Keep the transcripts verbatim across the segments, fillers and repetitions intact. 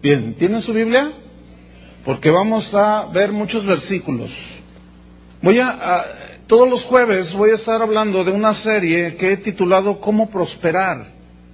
Bien, ¿tienen su Biblia? Porque vamos a ver muchos versículos. Voy a, a todos los jueves voy a estar hablando de una serie que he titulado ¿Cómo prosperar?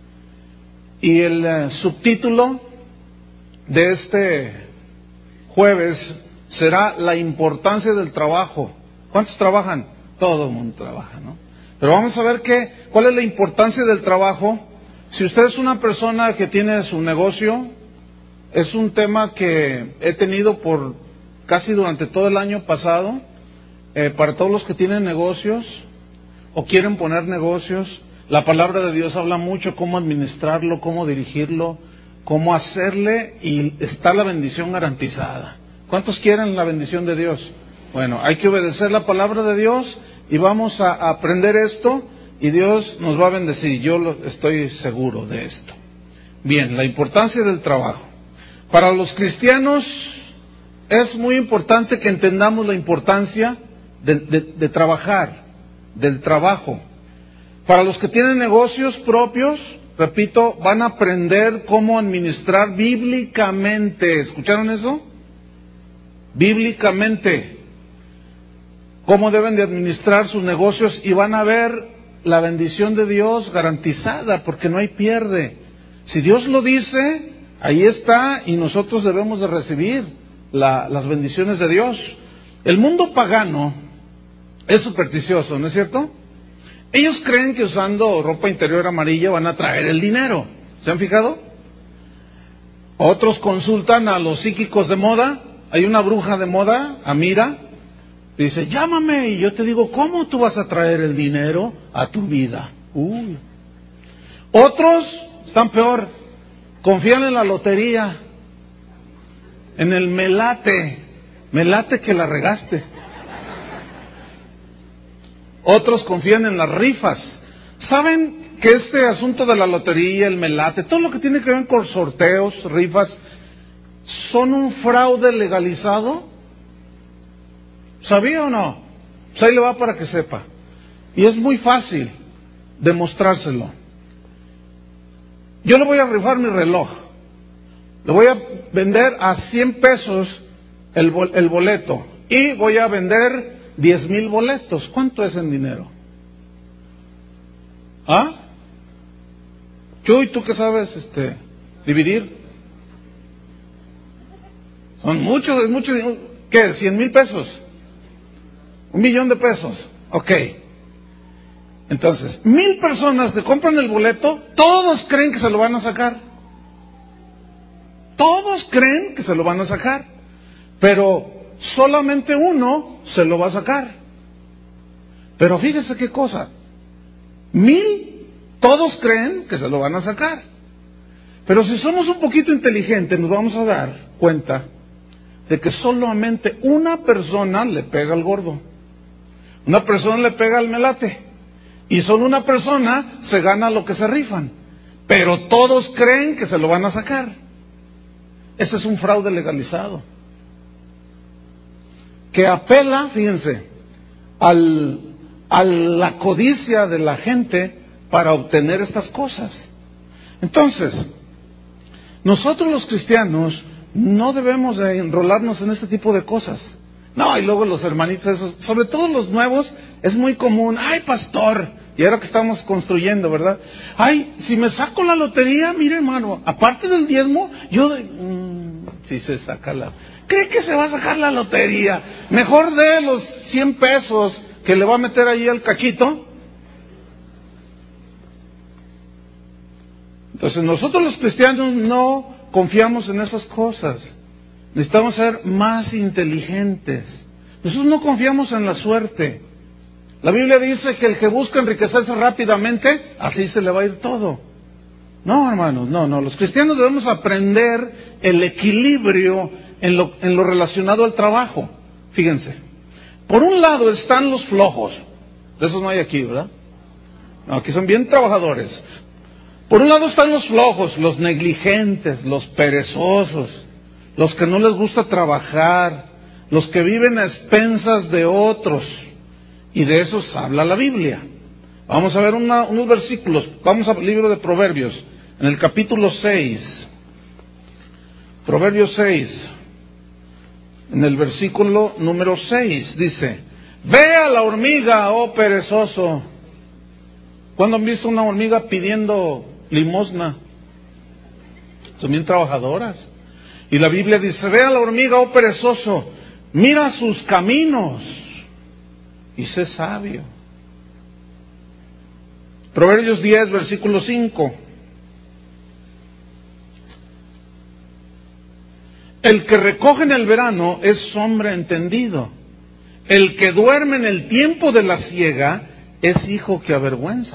Y el uh, subtítulo de este jueves será la importancia del trabajo. ¿Cuántos trabajan? Todo el mundo trabaja, ¿no? Pero vamos a ver qué, cuál es la importancia del trabajo. Si usted es una persona que tiene su negocio, es un tema que he tenido por casi durante todo el año pasado, eh, para todos los que tienen negocios o quieren poner negocios. La palabra de Dios habla mucho cómo administrarlo, cómo dirigirlo, cómo hacerle, y está la bendición garantizada. ¿Cuántos quieren la bendición de Dios? Bueno, hay que obedecer la palabra de Dios y vamos a aprender esto y Dios nos va a bendecir. Yo lo, estoy seguro de esto. Bien, la importancia del trabajo. Para los cristianos es muy importante que entendamos la importancia de, de, de trabajar, del trabajo. Para los que tienen negocios propios, repito, van a aprender cómo administrar bíblicamente. ¿Escucharon eso? Bíblicamente. Cómo deben de administrar sus negocios y van a ver la bendición de Dios garantizada, porque no hay pierde. Si Dios lo dice, ahí está, y nosotros debemos de recibir la, las bendiciones de Dios. El mundo pagano es supersticioso, ¿no es cierto? Ellos creen que usando ropa interior amarilla van a traer el dinero. ¿Se han fijado? Otros consultan a los psíquicos de moda. Hay una bruja de moda, Amira, dice, llámame y yo te digo, ¿cómo tú vas a traer el dinero a tu vida? Uy. Otros están peor, confían en la lotería, en el melate, melate que la regaste. Otros confían en las rifas. ¿Saben que este asunto de la lotería, el melate, todo lo que tiene que ver con sorteos, rifas, son un fraude legalizado? ¿Sabía o no? Pues ahí le va para que sepa. Y es muy fácil demostrárselo. Yo le voy a rifar mi reloj. Le voy a vender a cien pesos el, el boleto. Y voy a vender diez mil boletos. ¿Cuánto es en dinero? ¿Ah? Chuy, ¿tú qué sabes este, dividir? Son muchos, es mucho. ¿Qué? ¿Cien mil pesos? Un millón de pesos. Ok. Entonces, mil personas que compran el boleto, todos creen que se lo van a sacar. Todos creen que se lo van a sacar. Pero solamente uno se lo va a sacar. Pero fíjese qué cosa. Mil, todos creen que se lo van a sacar. Pero si somos un poquito inteligentes, nos vamos a dar cuenta de que solamente una persona le pega al gordo. Una persona le pega al melate. Y solo una persona se gana lo que se rifan. Pero todos creen que se lo van a sacar. Ese es un fraude legalizado. Que apela, fíjense, al, a la codicia de la gente para obtener estas cosas. Entonces, nosotros los cristianos no debemos de enrolarnos en este tipo de cosas. No, y luego los hermanitos esos, sobre todo los nuevos, es muy común. Ay, pastor, y ahora que estamos construyendo, ¿verdad? Ay, si me saco la lotería, mire hermano, aparte del diezmo, yo, de, mmm, si se saca la, ¿cree que se va a sacar la lotería? Mejor de los cien pesos que le va a meter ahí al cachito. Entonces nosotros los cristianos no confiamos en esas cosas. Necesitamos ser más inteligentes. Nosotros no confiamos en la suerte. La Biblia dice que el que busca enriquecerse rápidamente, así se le va a ir todo. No, hermanos, no, no. Los cristianos debemos aprender el equilibrio en lo, en lo relacionado al trabajo. Fíjense. Por un lado están los flojos. De esos no hay aquí, ¿verdad? No, aquí son bien trabajadores. Por un lado están los flojos, los negligentes, los perezosos, los que no les gusta trabajar, los que viven a expensas de otros. Y de esos habla la Biblia. Vamos a ver una, unos versículos. Vamos al libro de Proverbios, en el capítulo seis. Proverbios seis, en el versículo número seis, dice: ve a la hormiga, oh perezoso. ¿Cuándo han visto una hormiga pidiendo limosna? Son bien trabajadoras. Y la Biblia dice: ve a la hormiga, oh perezoso, mira sus caminos y sé sabio. Proverbios diez, versículo cinco. El que recoge en el verano es hombre entendido. El que duerme en el tiempo de la siega es hijo que avergüenza.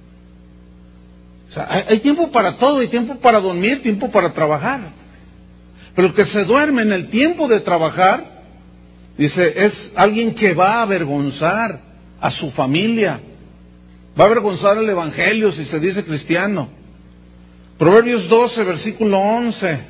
O sea, hay, hay tiempo para todo, hay tiempo para dormir, tiempo para trabajar. Pero el que se duerme en el tiempo de trabajar, dice, es alguien que va a avergonzar a su familia. Va a avergonzar el evangelio si se dice cristiano. Proverbios doce, versículo once.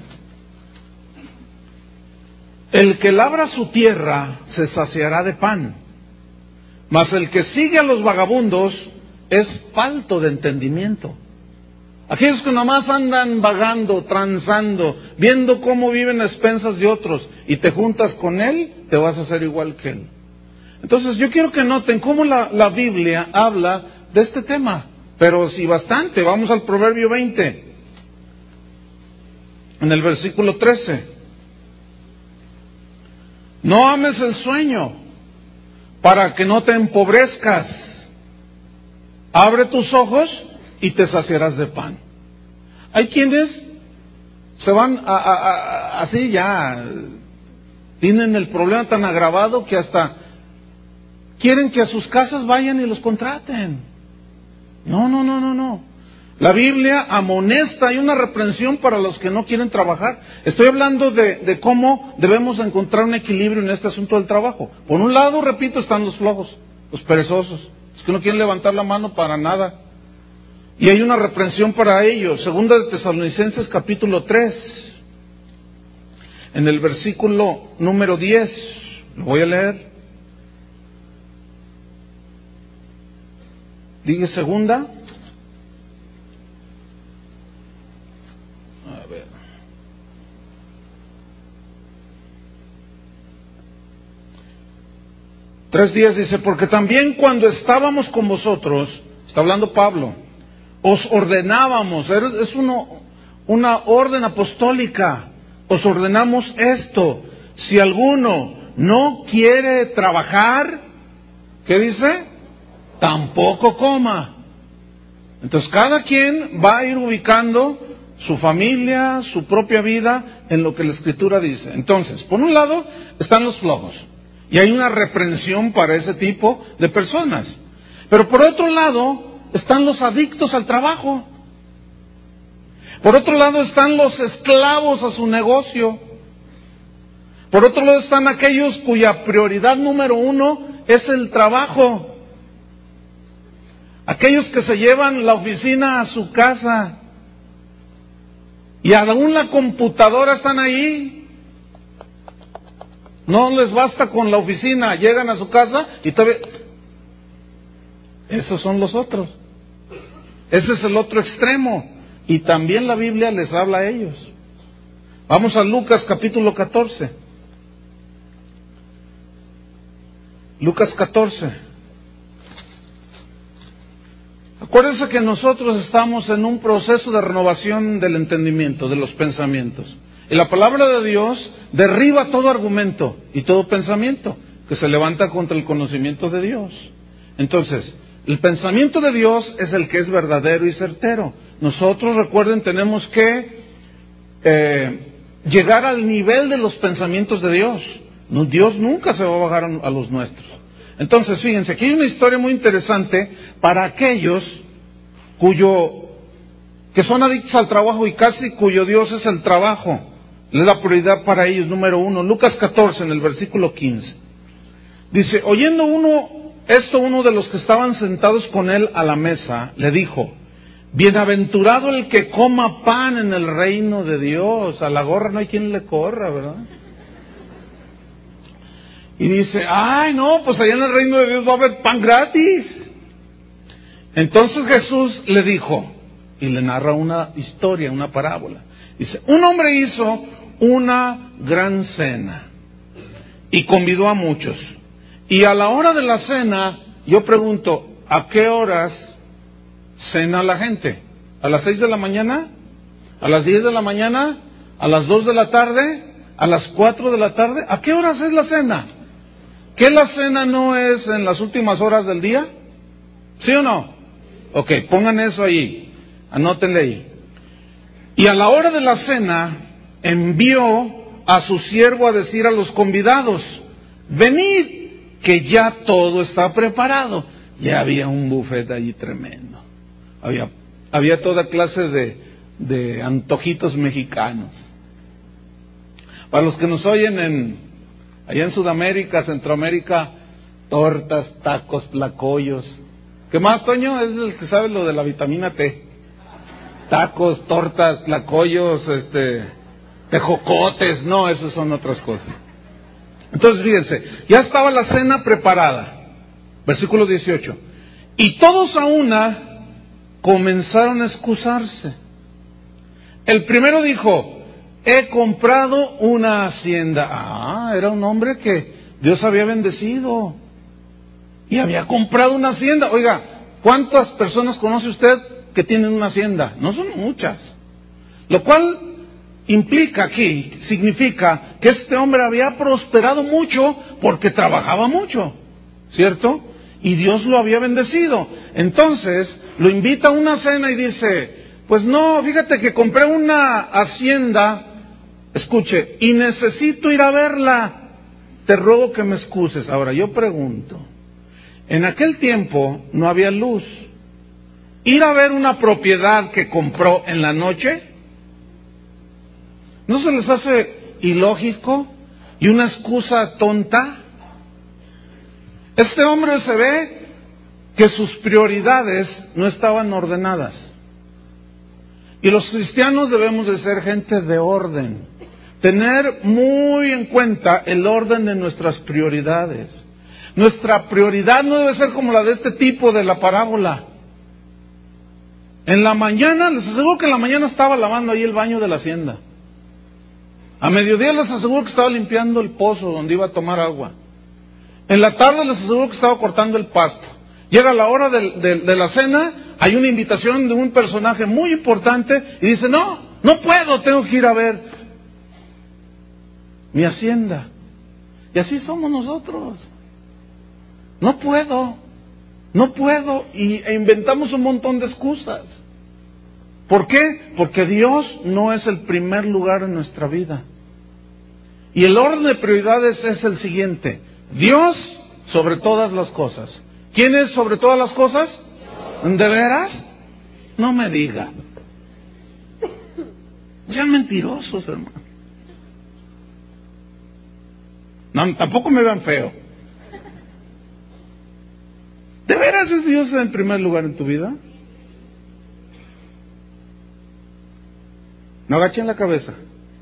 El que labra su tierra se saciará de pan, mas el que sigue a los vagabundos es falto de entendimiento. Aquellos que nomás andan vagando, transando, viendo cómo viven a expensas de otros, y te juntas con él, te vas a hacer igual que él. Entonces yo quiero que noten cómo la, la Biblia habla de este tema, pero sí bastante. Vamos al Proverbio veinte, en el versículo trece. No ames el sueño, para que no te empobrezcas. Abre tus ojos y te saciarás de pan. Hay quienes se van a, a, a, así ya, tienen el problema tan agravado que hasta quieren que a sus casas vayan y los contraten. No, no, no, no, no. La Biblia amonesta, hay una reprensión para los que no quieren trabajar. Estoy hablando de, de cómo debemos encontrar un equilibrio en este asunto del trabajo. Por un lado, repito, están los flojos, los perezosos, los que no quieren levantar la mano para nada. Y hay una reprensión para ellos. Segunda de Tesalonicenses capítulo tres, en el versículo número diez, lo voy a leer. Dice segunda. A ver. Tres días dice: porque también cuando estábamos con vosotros, está hablando Pablo, os ordenábamos, es uno, una orden apostólica, os ordenamos esto: si alguno no quiere trabajar, ¿qué dice? Tampoco coma. Entonces cada quien va a ir ubicando su familia, su propia vida en lo que la Escritura dice. Entonces, por un lado están los flojos, y hay una reprensión para ese tipo de personas. Pero por otro lado están los adictos al trabajo. Por otro lado están los esclavos a su negocio. Por otro lado están aquellos cuya prioridad número uno es el trabajo. Aquellos que se llevan la oficina a su casa y aún la computadora están ahí. No les basta con la oficina, llegan a su casa y todavía... Esos son los otros. Ese es el otro extremo. Y también la Biblia les habla a ellos. Vamos a Lucas capítulo catorce. Lucas catorce. Acuérdense que nosotros estamos en un proceso de renovación del entendimiento, de los pensamientos. Y la palabra de Dios derriba todo argumento y todo pensamiento que se levanta contra el conocimiento de Dios. Entonces, el pensamiento de Dios es el que es verdadero y certero. Nosotros, recuerden, tenemos que eh, llegar al nivel de los pensamientos de Dios. No, Dios nunca se va a bajar a los nuestros. Entonces, fíjense, aquí hay una historia muy interesante para aquellos cuyo, que son adictos al trabajo y casi cuyo Dios es el trabajo. Es la prioridad para ellos, número uno. Lucas catorce, en el versículo quince. Dice: oyendo uno esto, uno de los que estaban sentados con él a la mesa, le dijo: bienaventurado el que coma pan en el reino de Dios. A la gorra no hay quien le corra, ¿verdad? Y dice: ay, no, pues allá en el reino de Dios va a haber pan gratis. Entonces Jesús le dijo, y le narra una historia, una parábola. Dice: un hombre hizo una gran cena y convidó a muchos. Y a la hora de la cena, yo pregunto, ¿a qué horas cena la gente? ¿A las seis de la mañana? ¿A las diez de la mañana? ¿A las dos de la tarde? ¿A las cuatro de la tarde? ¿A qué horas es la cena? ¿Qué la cena no es en las últimas horas del día? ¿Sí o no? Ok, pongan eso ahí, anótenle ahí. Y a la hora de la cena, envió a su siervo a decir a los convidados, venid, que ya todo está preparado. Ya había un buffet allí tremendo. Había, había toda clase de, de antojitos mexicanos. Para los que nos oyen en, allá en Sudamérica, Centroamérica, tortas, tacos, tlacoyos. ¿Qué más, Toño? Es el que sabe lo de la vitamina T. Tacos, tortas, tlacoyos, este, tejocotes, no, esas son otras cosas. Entonces, fíjense, ya estaba la cena preparada. Versículo dieciocho. Y todos a una comenzaron a excusarse. El primero dijo, he comprado una hacienda. Ah, era un hombre que Dios había bendecido. Y había comprado una hacienda. Oiga, ¿cuántas personas conoce usted que tienen una hacienda? No son muchas. Lo cual implica aquí, significa que este hombre había prosperado mucho porque trabajaba mucho, ¿cierto? Y Dios lo había bendecido. Entonces, lo invita a una cena y dice, pues no, fíjate que compré una hacienda, escuche, y necesito ir a verla. Te ruego que me excuses. Ahora, yo pregunto, en aquel tiempo no había luz. Ir a ver una propiedad que compró en la noche, ¿no se les hace ilógico y una excusa tonta? Este hombre se ve que sus prioridades no estaban ordenadas. Y los cristianos debemos de ser gente de orden, tener muy en cuenta el orden de nuestras prioridades. Nuestra prioridad no debe ser como la de este tipo de la parábola. En la mañana, les aseguro que en la mañana estaba lavando ahí el baño de la hacienda. A mediodía les aseguro que estaba limpiando el pozo donde iba a tomar agua. En la tarde les aseguro que estaba cortando el pasto. Llega la hora de, de, de la cena, hay una invitación de un personaje muy importante y dice, no, no puedo, tengo que ir a ver mi hacienda. Y así somos nosotros. No puedo, no puedo, y e inventamos un montón de excusas. ¿Por qué? Porque Dios no es el primer lugar en nuestra vida. Y el orden de prioridades es el siguiente: Dios sobre todas las cosas. ¿Quién es sobre todas las cosas? ¿De veras? No me diga. Sean mentirosos, hermano. No, tampoco me vean feo. ¿De veras es Dios en primer lugar en tu vida? No agachen la cabeza.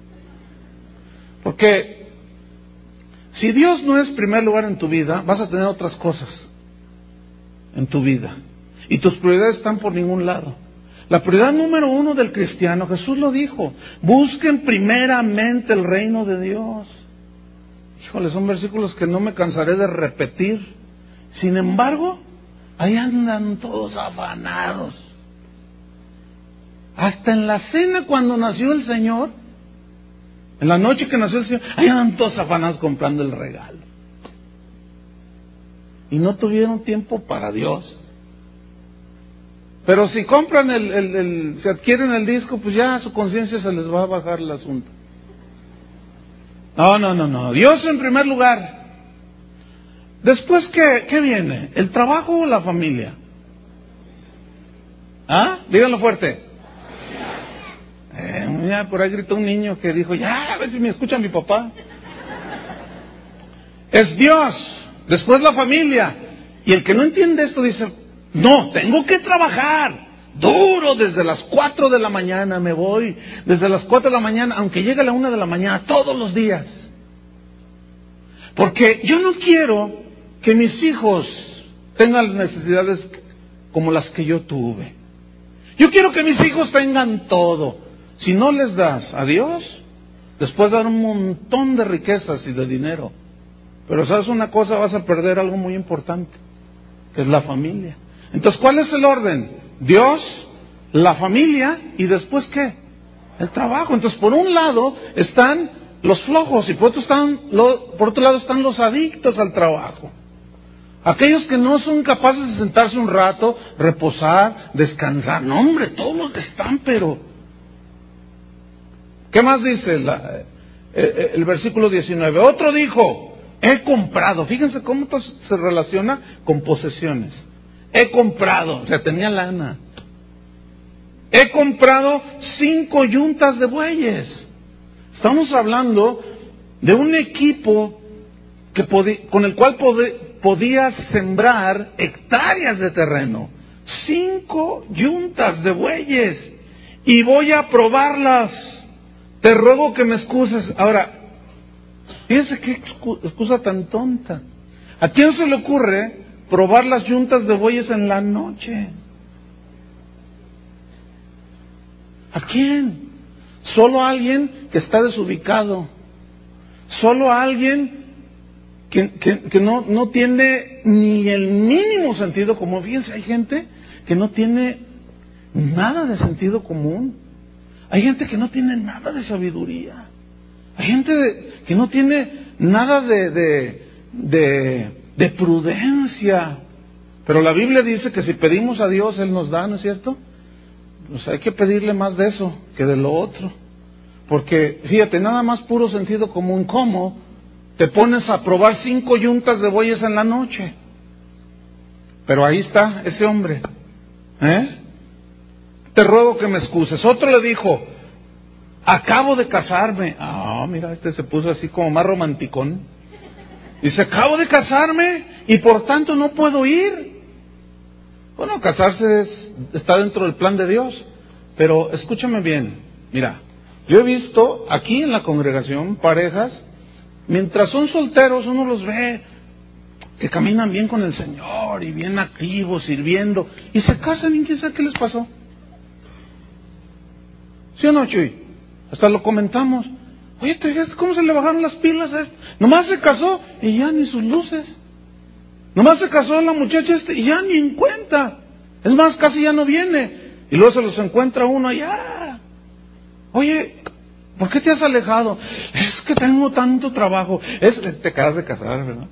Porque si Dios no es primer lugar en tu vida, vas a tener otras cosas en tu vida. Y tus prioridades están por ningún lado. La prioridad número uno del cristiano, Jesús lo dijo, busquen primeramente el reino de Dios. Híjole, son versículos que no me cansaré de repetir. Sin embargo, ahí andan todos afanados. Hasta en la cena cuando nació el Señor, en la noche que nació el Señor, ahí andan todos afanados comprando el regalo. Y no tuvieron tiempo para Dios. Pero si compran el, el, el, si adquieren el disco, pues ya a su conciencia se les va a bajar el asunto. No, no, no, no. Dios en primer lugar. Después, ¿qué, qué viene? ¿El trabajo o la familia? ¿Ah? Díganlo fuerte. Eh, mira, por ahí gritó un niño que dijo, ya, a ver si me escucha mi papá. Es Dios. Después la familia. Y el que no entiende esto dice, no, tengo que trabajar duro desde las cuatro de la mañana, me voy desde las cuatro de la mañana, aunque llegue a la una de la mañana, todos los días. Porque yo no quiero que mis hijos tengan necesidades como las que yo tuve. Yo quiero que mis hijos tengan todo. Si no les das a Dios, Les puedes dar un montón de riquezas y de dinero. Pero sabes una cosa, vas a perder algo muy importante, que es la familia. Entonces, ¿cuál es el orden? Dios, la familia y después ¿qué? El trabajo. Entonces, por un lado están los flojos y por otro, están, lo, por otro lado están los adictos al trabajo. Aquellos que no son capaces de sentarse un rato, reposar, descansar. No, hombre, todos los que están, pero... ¿Qué más dice la, el, el versículo diecinueve? Otro dijo... He comprado, fíjense cómo se relaciona con posesiones. He comprado, o sea, tenía lana. He comprado cinco yuntas de bueyes. Estamos hablando de un equipo que podí, con el cual podí, podía sembrar hectáreas de terreno. Cinco yuntas de bueyes. Y voy a probarlas. Te ruego que me excuses. Ahora, fíjense qué excusa tan tonta. ¿A quién se le ocurre probar las yuntas de bueyes en la noche? ¿A quién? Solo a alguien que está desubicado. Solo a alguien que, que, que no, no tiene ni el mínimo sentido común. Fíjense, hay gente que no tiene nada de sentido común. Hay gente que no tiene nada de sabiduría. Hay gente de, que no tiene nada de, de, de, de prudencia. Pero la Biblia dice que si pedimos a Dios, Él nos da, ¿no es cierto? Pues hay que pedirle más de eso que de lo otro. Porque, fíjate, nada más puro sentido común. ¿Cómo te pones a probar cinco yuntas de bueyes en la noche? Pero ahí está ese hombre. ¿Eh? Te ruego que me excuses. Otro le dijo... Acabo de casarme. Ah, mira, este se puso así como más romanticón. Dice, acabo de casarme y por tanto no puedo ir. Bueno, casarse es, está dentro del plan de Dios. Pero escúchame bien. Mira, yo he visto aquí en la congregación parejas, mientras son solteros uno los ve que caminan bien con el Señor y bien activos, sirviendo. Y se casan y quién sabe qué les pasó. ¿Sí o no, Chuy? Hasta lo comentamos. Oye, ¿te fijas cómo se le bajaron las pilas a esto? Nomás se casó y ya ni sus luces. Nomás se casó la muchacha este y ya ni en cuenta. Es más, casi ya no viene. Y luego se los encuentra uno allá. Oye, ¿por qué te has alejado? Es que tengo tanto trabajo. Es, te acabas de casar, ¿verdad?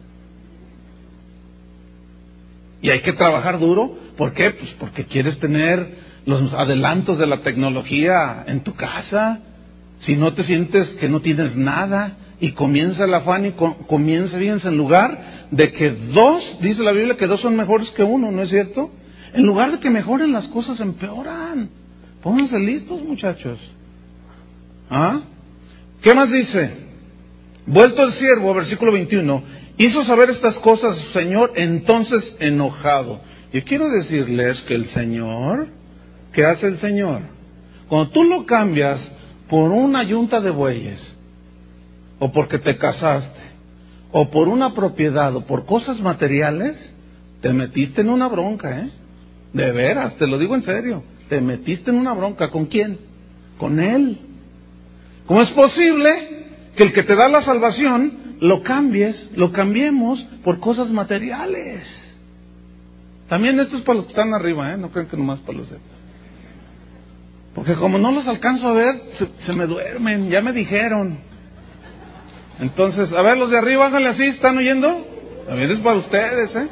Y hay que trabajar duro. ¿Por qué? Pues porque quieres tener los adelantos de la tecnología en tu casa. Si no te sientes que no tienes nada y comienza el afán y com- comienza, fíjense, en lugar de que dos, dice la Biblia que dos son mejores que uno, ¿no es cierto? En lugar de que mejoren las cosas, empeoran. Pónganse listos, muchachos. ¿Ah? ¿Qué más dice? Vuelto el siervo, versículo veintiuno, hizo saber estas cosas a su señor, entonces enojado. Yo quiero decirles que el Señor, ¿qué hace el Señor? Cuando tú lo cambias por una yunta de bueyes, o porque te casaste, o por una propiedad, o por cosas materiales, te metiste en una bronca, ¿eh? De veras, te lo digo en serio, te metiste en una bronca. ¿Con quién? Con Él. ¿Cómo es posible que el que te da la salvación lo cambies, lo cambiemos por cosas materiales? También esto es para los que están arriba, ¿eh? No crean que nomás para los de... Porque como no los alcanzo a ver, se, se me duermen, ya me dijeron. Entonces, a ver, los de arriba, háganle así, ¿están oyendo? También es para ustedes, ¿eh?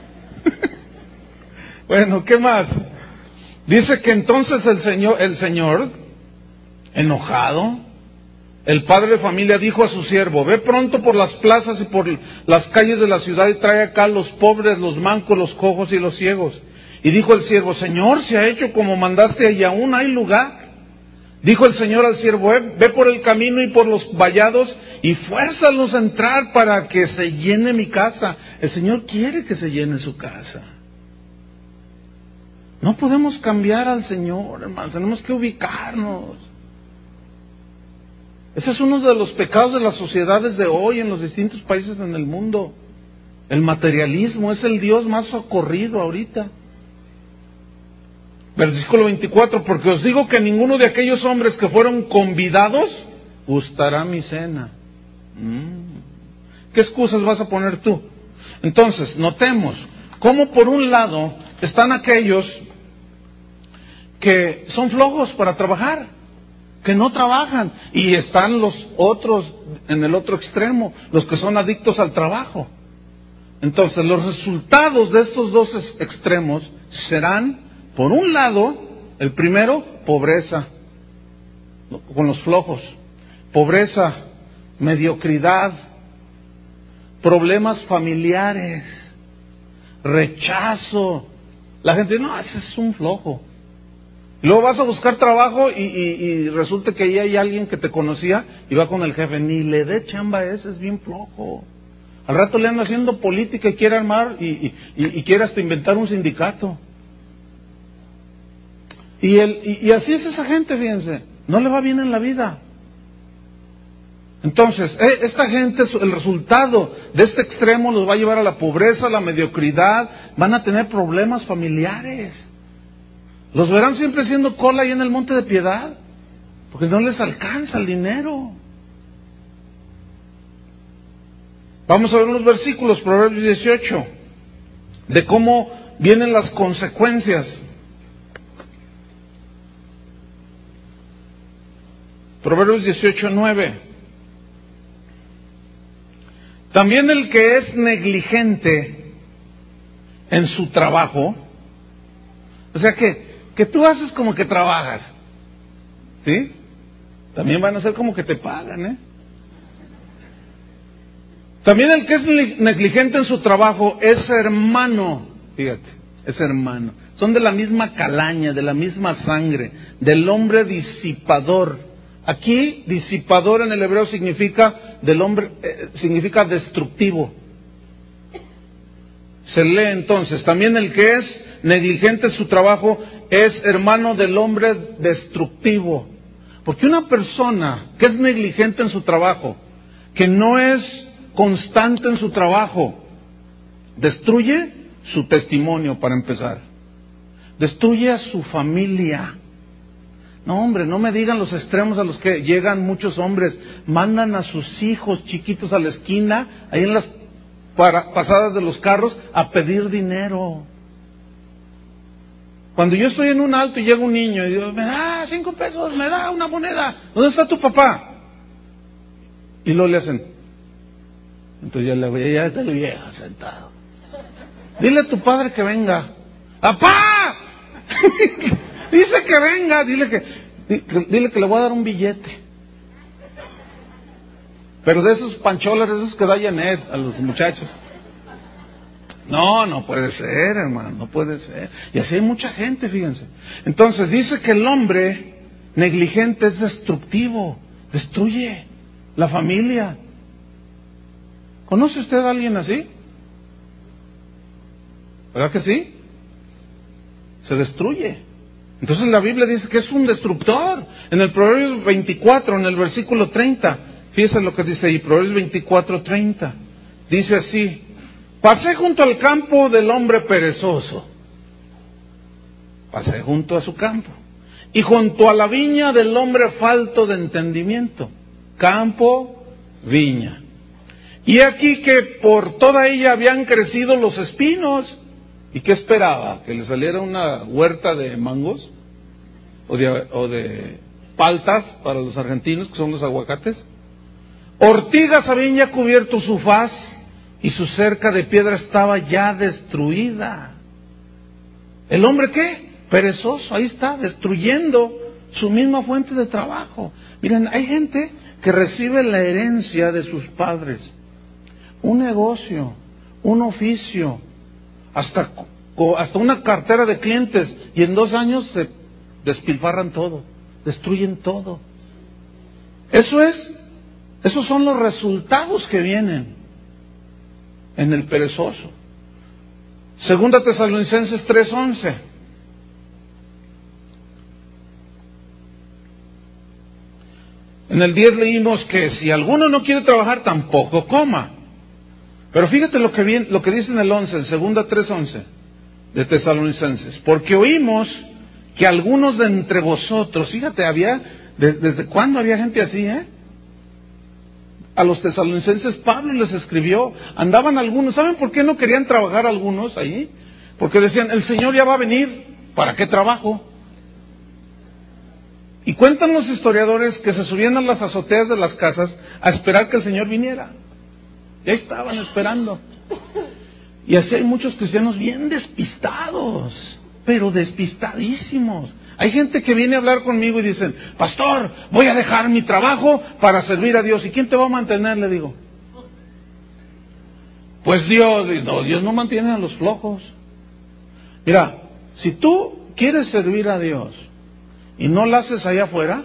Bueno, ¿qué más? Dice que entonces el señor, el señor, enojado, el padre de familia dijo a su siervo, ve pronto por las plazas y por las calles de la ciudad y trae acá los pobres, los mancos, los cojos y los ciegos. Y dijo el siervo, Señor, se ha hecho como mandaste y aún hay lugar. Dijo el Señor al siervo, ve por el camino y por los vallados y fuérzalos a entrar para que se llene mi casa. El Señor quiere que se llene su casa. No podemos cambiar al Señor, hermanos, tenemos que ubicarnos. Ese es uno de los pecados de las sociedades de hoy en los distintos países en el mundo. El materialismo es el Dios más socorrido ahorita. Versículo veinticuatro, porque os digo que ninguno de aquellos hombres que fueron convidados gustará mi cena. Mm. ¿Qué excusas vas a poner tú? Entonces, notemos cómo por un lado están aquellos que son flojos para trabajar, que no trabajan, y están los otros en el otro extremo, los que son adictos al trabajo. Entonces, los resultados de estos dos extremos serán, por un lado, el primero, pobreza, con los flojos, pobreza, mediocridad, problemas familiares, rechazo. La gente, no, ese es un flojo. Luego vas a buscar trabajo y, y, y resulta que ahí hay alguien que te conocía y va con el jefe, ni le dé chamba a ese, es bien flojo. Al rato le anda haciendo política y quiere armar y, y, y quiere hasta inventar un sindicato. Y, el, y, y así es esa gente, fíjense, no le va bien en la vida. Entonces, eh, esta gente, el resultado de este extremo los va a llevar a la pobreza, a la mediocridad, van a tener problemas familiares. Los verán siempre haciendo cola ahí en el Monte de Piedad, porque no les alcanza el dinero. Vamos a ver unos versículos, Proverbios dieciocho, de cómo vienen las consecuencias. Proverbios dieciocho, nueve. También el que es negligente en su trabajo, o sea que, que tú haces como que trabajas, ¿sí? También van a ser como que te pagan, ¿eh? También el que es negligente en su trabajo es hermano, fíjate, es hermano. Son de la misma calaña, de la misma sangre, del hombre disipador. Aquí, disipador en el hebreo significa del hombre, eh, significa destructivo. Se lee entonces, también el que es negligente en su trabajo es hermano del hombre destructivo. Porque una persona que es negligente en su trabajo, que no es constante en su trabajo, destruye su testimonio para empezar. Destruye a su familia. No, hombre, no me digan los extremos a los que llegan muchos hombres. Mandan a sus hijos chiquitos a la esquina, ahí en las para, pasadas de los carros, a pedir dinero. Cuando yo estoy en un alto y llega un niño y digo, me da cinco pesos, me da una moneda, ¿dónde está tu papá? Y luego le hacen. Entonces ya le voy, ya está el viejo sentado. Dile a tu padre que venga. ¡Papá! Dice que venga, dile que, dile que le voy a dar un billete. Pero de esos pancholas, esos que da Janet a los muchachos. No, no puede ser, hermano, no puede ser. Y así hay mucha gente, fíjense. Entonces dice que el hombre negligente es destructivo, destruye la familia. ¿Conoce usted a alguien así? ¿Verdad que sí? Se destruye. Entonces la Biblia dice que es un destructor. En el Proverbios veinticuatro, en el versículo treinta, fíjense lo que dice ahí, Proverbios veinticuatro, treinta. Dice así: pasé junto al campo del hombre perezoso. Pasé junto a su campo. Y junto a la viña del hombre falto de entendimiento. Campo, viña. Y aquí que por toda ella habían crecido los espinos. ¿Y qué esperaba? ¿Que le saliera una huerta de mangos? ¿O de, o de paltas para los argentinos, que son los aguacates? Ortigas habían ya cubierto su faz, y su cerca de piedra estaba ya destruida. ¿El hombre qué? Perezoso, ahí está, destruyendo su misma fuente de trabajo. Miren, hay gente que recibe la herencia de sus padres, un negocio, un oficio, hasta, hasta una cartera de clientes, y en dos años se despilfarran todo, destruyen todo. Eso es, esos son los resultados que vienen en el perezoso. Segunda Tesalonicenses tres once. En el diez leímos que si alguno no quiere trabajar, tampoco coma. Pero fíjate lo que, viene, lo que dice en el once, en Segunda tres once de Tesalonicenses. Porque oímos que algunos de entre vosotros, fíjate, había, ¿desde cuándo había gente así, eh? a los tesalonicenses Pablo les escribió. Andaban algunos, ¿saben por qué no querían trabajar algunos ahí? Porque decían, el Señor ya va a venir, ¿para qué trabajo? Y cuentan los historiadores que se subían a las azoteas de las casas a esperar que el Señor viniera. Ya estaban esperando. Y así hay muchos cristianos bien despistados, pero despistadísimos. Hay gente que viene a hablar conmigo y dicen, pastor, voy a dejar mi trabajo para servir a Dios. ¿Y quién te va a mantener? Le digo. Pues Dios, no, Dios no mantiene a los flojos. Mira, si tú quieres servir a Dios y no la haces allá afuera,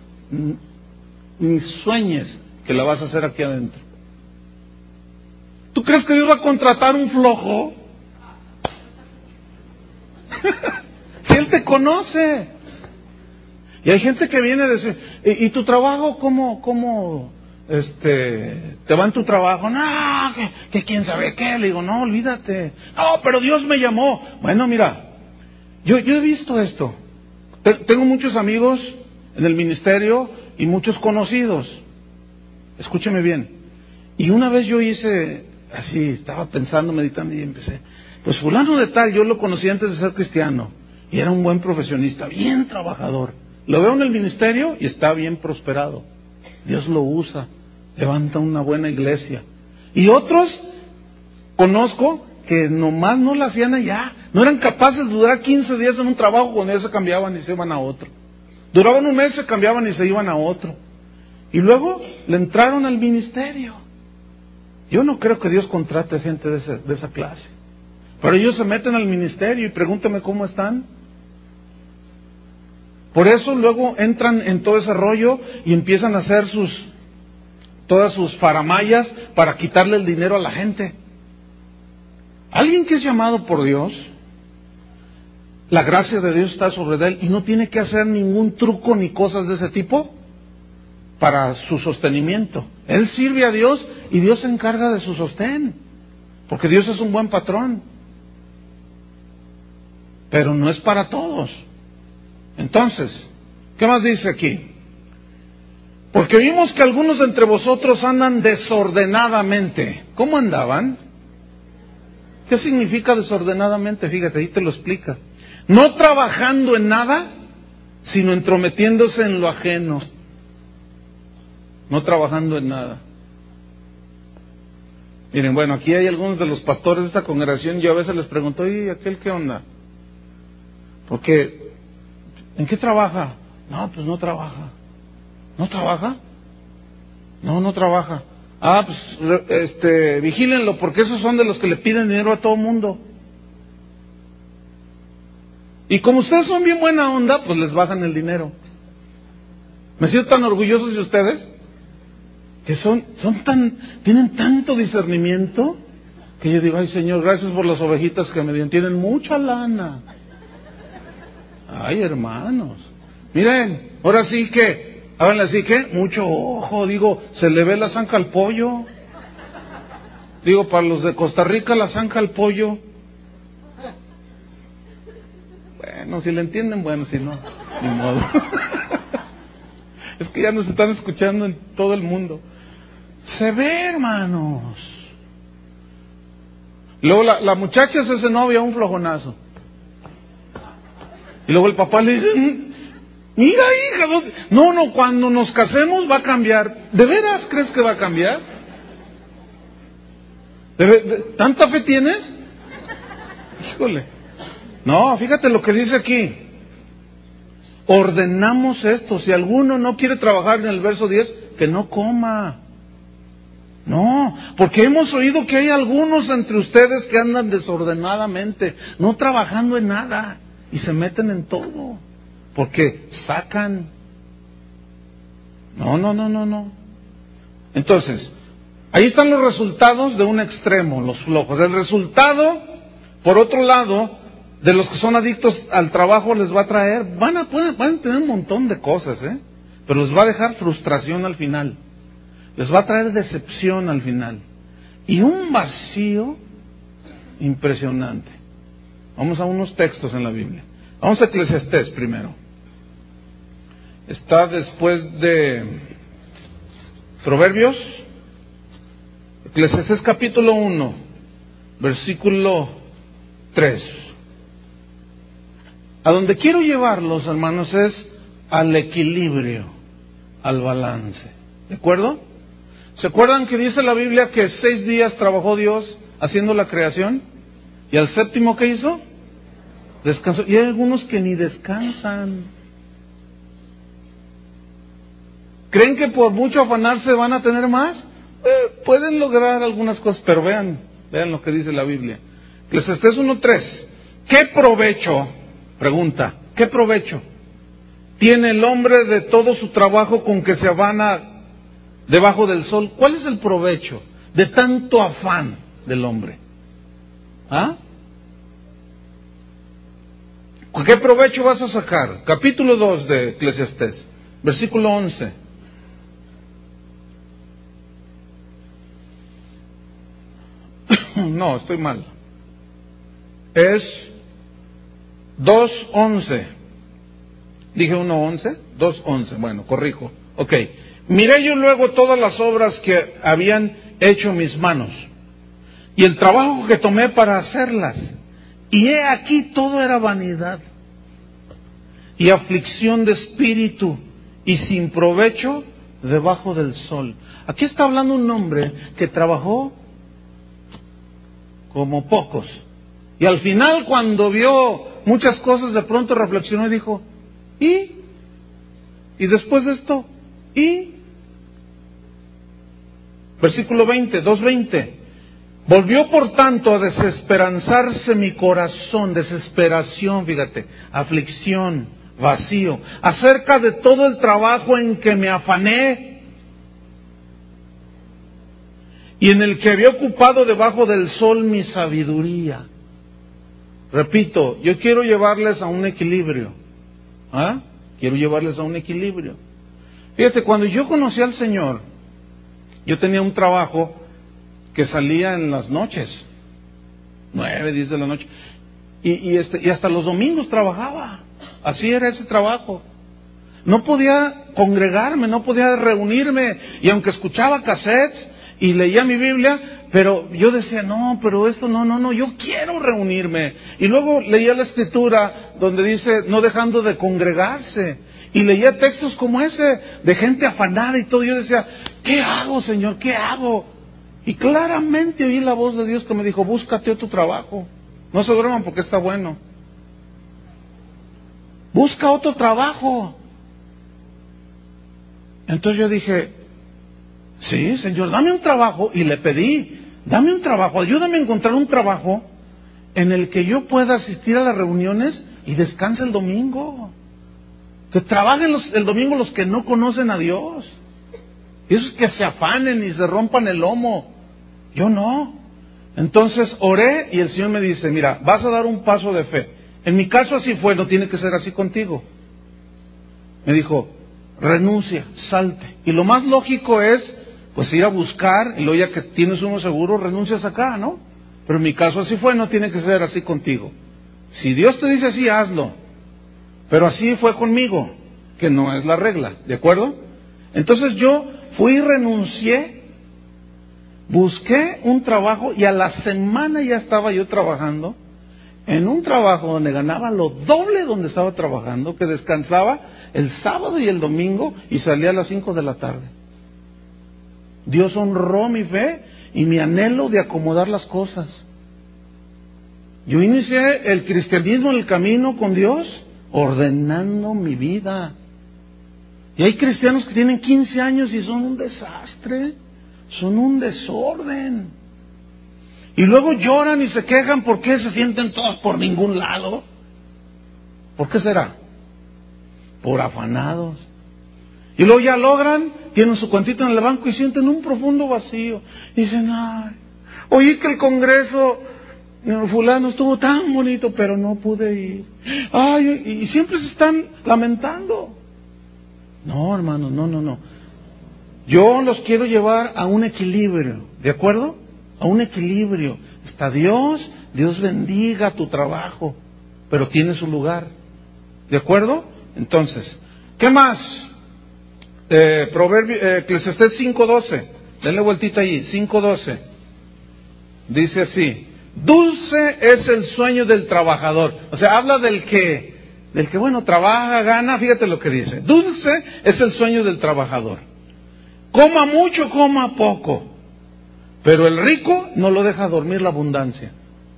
ni sueñes que la vas a hacer aquí adentro. ¿Tú crees que Dios va a contratar un flojo? Si Él te conoce. Y hay gente que viene a decir, ¿y, y tu trabajo cómo, cómo este, te va en tu trabajo? No, que, que quién sabe qué. Le digo, no, olvídate. No, pero Dios me llamó. Bueno, mira, yo, yo he visto esto. Tengo muchos amigos en el ministerio y muchos conocidos. Escúcheme bien. Y una vez yo hice así, estaba pensando, meditando y empecé. Pues fulano de tal, yo lo conocí antes de ser cristiano. Y era un buen profesionista, bien trabajador. Lo veo en el ministerio y está bien prosperado. Dios lo usa, levanta una buena iglesia. Y otros conozco que nomás no la hacían allá. No eran capaces de durar quince días en un trabajo, cuando ya se cambiaban y se iban a otro. Duraban un mes, se cambiaban y se iban a otro. Y luego le entraron al ministerio. Yo no creo que Dios contrate gente de, ese, de esa clase. Pero ellos se meten al ministerio y pregúntame cómo están. Por eso luego entran en todo ese rollo y empiezan a hacer sus todas sus faramayas para quitarle el dinero a la gente. Alguien que es llamado por Dios, la gracia de Dios está sobre él y no tiene que hacer ningún truco ni cosas de ese tipo para su sostenimiento. Él sirve a Dios y Dios se encarga de su sostén, porque Dios es un buen patrón. Pero no es para todos. Entonces, ¿qué más dice aquí? Porque vimos que algunos de entre vosotros andan desordenadamente. ¿Cómo andaban? ¿Qué significa desordenadamente? Fíjate, ahí te lo explica. No trabajando en nada, sino entrometiéndose en lo ajeno. No trabajando en nada. Miren, bueno, aquí hay algunos de los pastores de esta congregación. Yo a veces les pregunto, ¿y aquel qué onda? Porque, ¿en qué trabaja? No, pues no trabaja. ¿No trabaja? No, no trabaja. Ah, pues, este, vigílenlo, porque esos son de los que le piden dinero a todo mundo. Y como ustedes son bien buena onda, pues les bajan el dinero. Me siento tan orgulloso de ustedes, que son, son tan, tienen tanto discernimiento, que yo digo, ay Señor, gracias por las ovejitas que me dieron, tienen mucha lana. Ay, hermanos, miren, ahora sí que, háganle así que, mucho ojo, digo, se le ve la zanja al pollo. Digo, para los de Costa Rica, la zanja al pollo. Bueno, si le entienden, bueno, si no, ni modo. Es que ya nos están escuchando en todo el mundo. Se ve, hermanos. Luego la, la muchacha se hace novia, un flojonazo. Y luego el papá le dice, mira hija, no, no, cuando nos casemos va a cambiar. ¿De veras crees que va a cambiar? ¿De, de, ¿Tanta fe tienes? Híjole. No, fíjate lo que dice aquí. Ordenamos esto. Si alguno no quiere trabajar en el verso diez, que no coma. No, porque hemos oído que hay algunos entre ustedes que andan desordenadamente, no trabajando en nada. Y se meten en todo, porque sacan. No, no, no, no, no. Entonces, ahí están los resultados de un extremo, los flojos. El resultado, por otro lado, de los que son adictos al trabajo les va a traer, van a, pueden, van a tener un montón de cosas, ¿eh? Pero les va a dejar frustración al final. Les va a traer decepción al final. Y un vacío impresionante. Vamos a unos textos en la Biblia. Vamos a Eclesiastés primero. Está después de Proverbios, Eclesiastés capítulo uno, versículo tres. A donde quiero llevarlos, hermanos, es al equilibrio, al balance. ¿De acuerdo? ¿Se acuerdan que dice la Biblia que seis días trabajó Dios haciendo la creación? ¿Y al séptimo qué hizo? Descansó. Y hay algunos que ni descansan. ¿Creen que por mucho afanarse van a tener más? Eh, pueden lograr algunas cosas, pero vean, vean lo que dice la Biblia. Eclesiastés uno tres. ¿Qué provecho? Pregunta, ¿qué provecho tiene el hombre de todo su trabajo con que se afana debajo del sol? ¿Cuál es el provecho de tanto afán del hombre? ¿Ah? ¿Qué provecho vas a sacar? Capítulo dos de Eclesiastés, versículo once. No, estoy mal. Es dos once. Dije uno once, dos once. Bueno, corrijo. Ok. Miré yo luego todas las obras que habían hecho mis manos y el trabajo que tomé para hacerlas. Y he aquí todo era vanidad y aflicción de espíritu y sin provecho debajo del sol. Aquí está hablando un hombre que trabajó como pocos. Y al final, cuando vio muchas cosas, de pronto reflexionó y dijo, ¿y? ¿Y después de esto? ¿Y? Versículo veinte, dos veinte. Volvió por tanto a desesperanzarse mi corazón, desesperación, fíjate, aflicción, vacío, acerca de todo el trabajo en que me afané y en el que había ocupado debajo del sol mi sabiduría. Repito, yo quiero llevarles a un equilibrio. ¿Ah? Quiero llevarles a un equilibrio. Fíjate, cuando yo conocí al Señor, yo tenía un trabajo que salía en las noches, nueve, diez de la noche, y, y, este, y hasta los domingos trabajaba. Así era ese trabajo. No podía congregarme, no podía reunirme, y aunque escuchaba cassettes y leía mi Biblia, pero yo decía, no, pero esto no, no, no, yo quiero reunirme. Y luego leía la Escritura donde dice, no dejando de congregarse. Y leía textos como ese, de gente afanada y todo. Yo decía, ¿qué hago, Señor? ¿Qué hago? Y claramente oí la voz de Dios que me dijo, búscate otro trabajo. No se duerman porque está bueno. Busca otro trabajo. Entonces yo dije, sí, Señor, dame un trabajo. Y le pedí, dame un trabajo, ayúdame a encontrar un trabajo en el que yo pueda asistir a las reuniones y descanse el domingo. Que trabajen los, el domingo los que no conocen a Dios. Esos que se afanen y se rompan el lomo. Yo no. Entonces oré y el Señor me dice, mira, vas a dar un paso de fe. En mi caso así fue, no tiene que ser así contigo. Me dijo, renuncia, salte. Y lo más lógico es, pues ir a buscar, y luego ya que tienes uno seguro, renuncias acá, ¿no? Pero en mi caso así fue, no tiene que ser así contigo. Si Dios te dice así, hazlo. Pero así fue conmigo, que no es la regla, ¿de acuerdo? Entonces yo fui y renuncié, busqué un trabajo y a la semana ya estaba yo trabajando en un trabajo donde ganaba lo doble donde estaba trabajando, que descansaba el sábado y el domingo y salía a las cinco de la tarde. Dios honró mi fe y mi anhelo de acomodar las cosas. Yo inicié el cristianismo en el camino con Dios, ordenando mi vida. Y hay cristianos que tienen quince años y son un desastre, son un desorden. Y luego lloran y se quejan porque se sienten todos por ningún lado. ¿Por qué será? Por afanados. Y luego ya logran, tienen su cuentito en el banco y sienten un profundo vacío. Y dicen, ay, oí que el congreso fulano estuvo tan bonito, pero no pude ir. Ay, y siempre se están lamentando. No, hermano, no, no, no. Yo los quiero llevar a un equilibrio, ¿de acuerdo? A un equilibrio. Está Dios, Dios bendiga tu trabajo, pero tiene su lugar. ¿De acuerdo? Entonces, ¿qué más? Eh, Proverbio, eh, Eclesiastés cinco doce. denle vueltita ahí, cinco doce. Dice así: dulce es el sueño del trabajador. O sea, habla del que, del que bueno, trabaja, gana. Fíjate lo que dice: dulce es el sueño del trabajador. Coma mucho, coma poco, pero el rico no lo deja dormir la abundancia.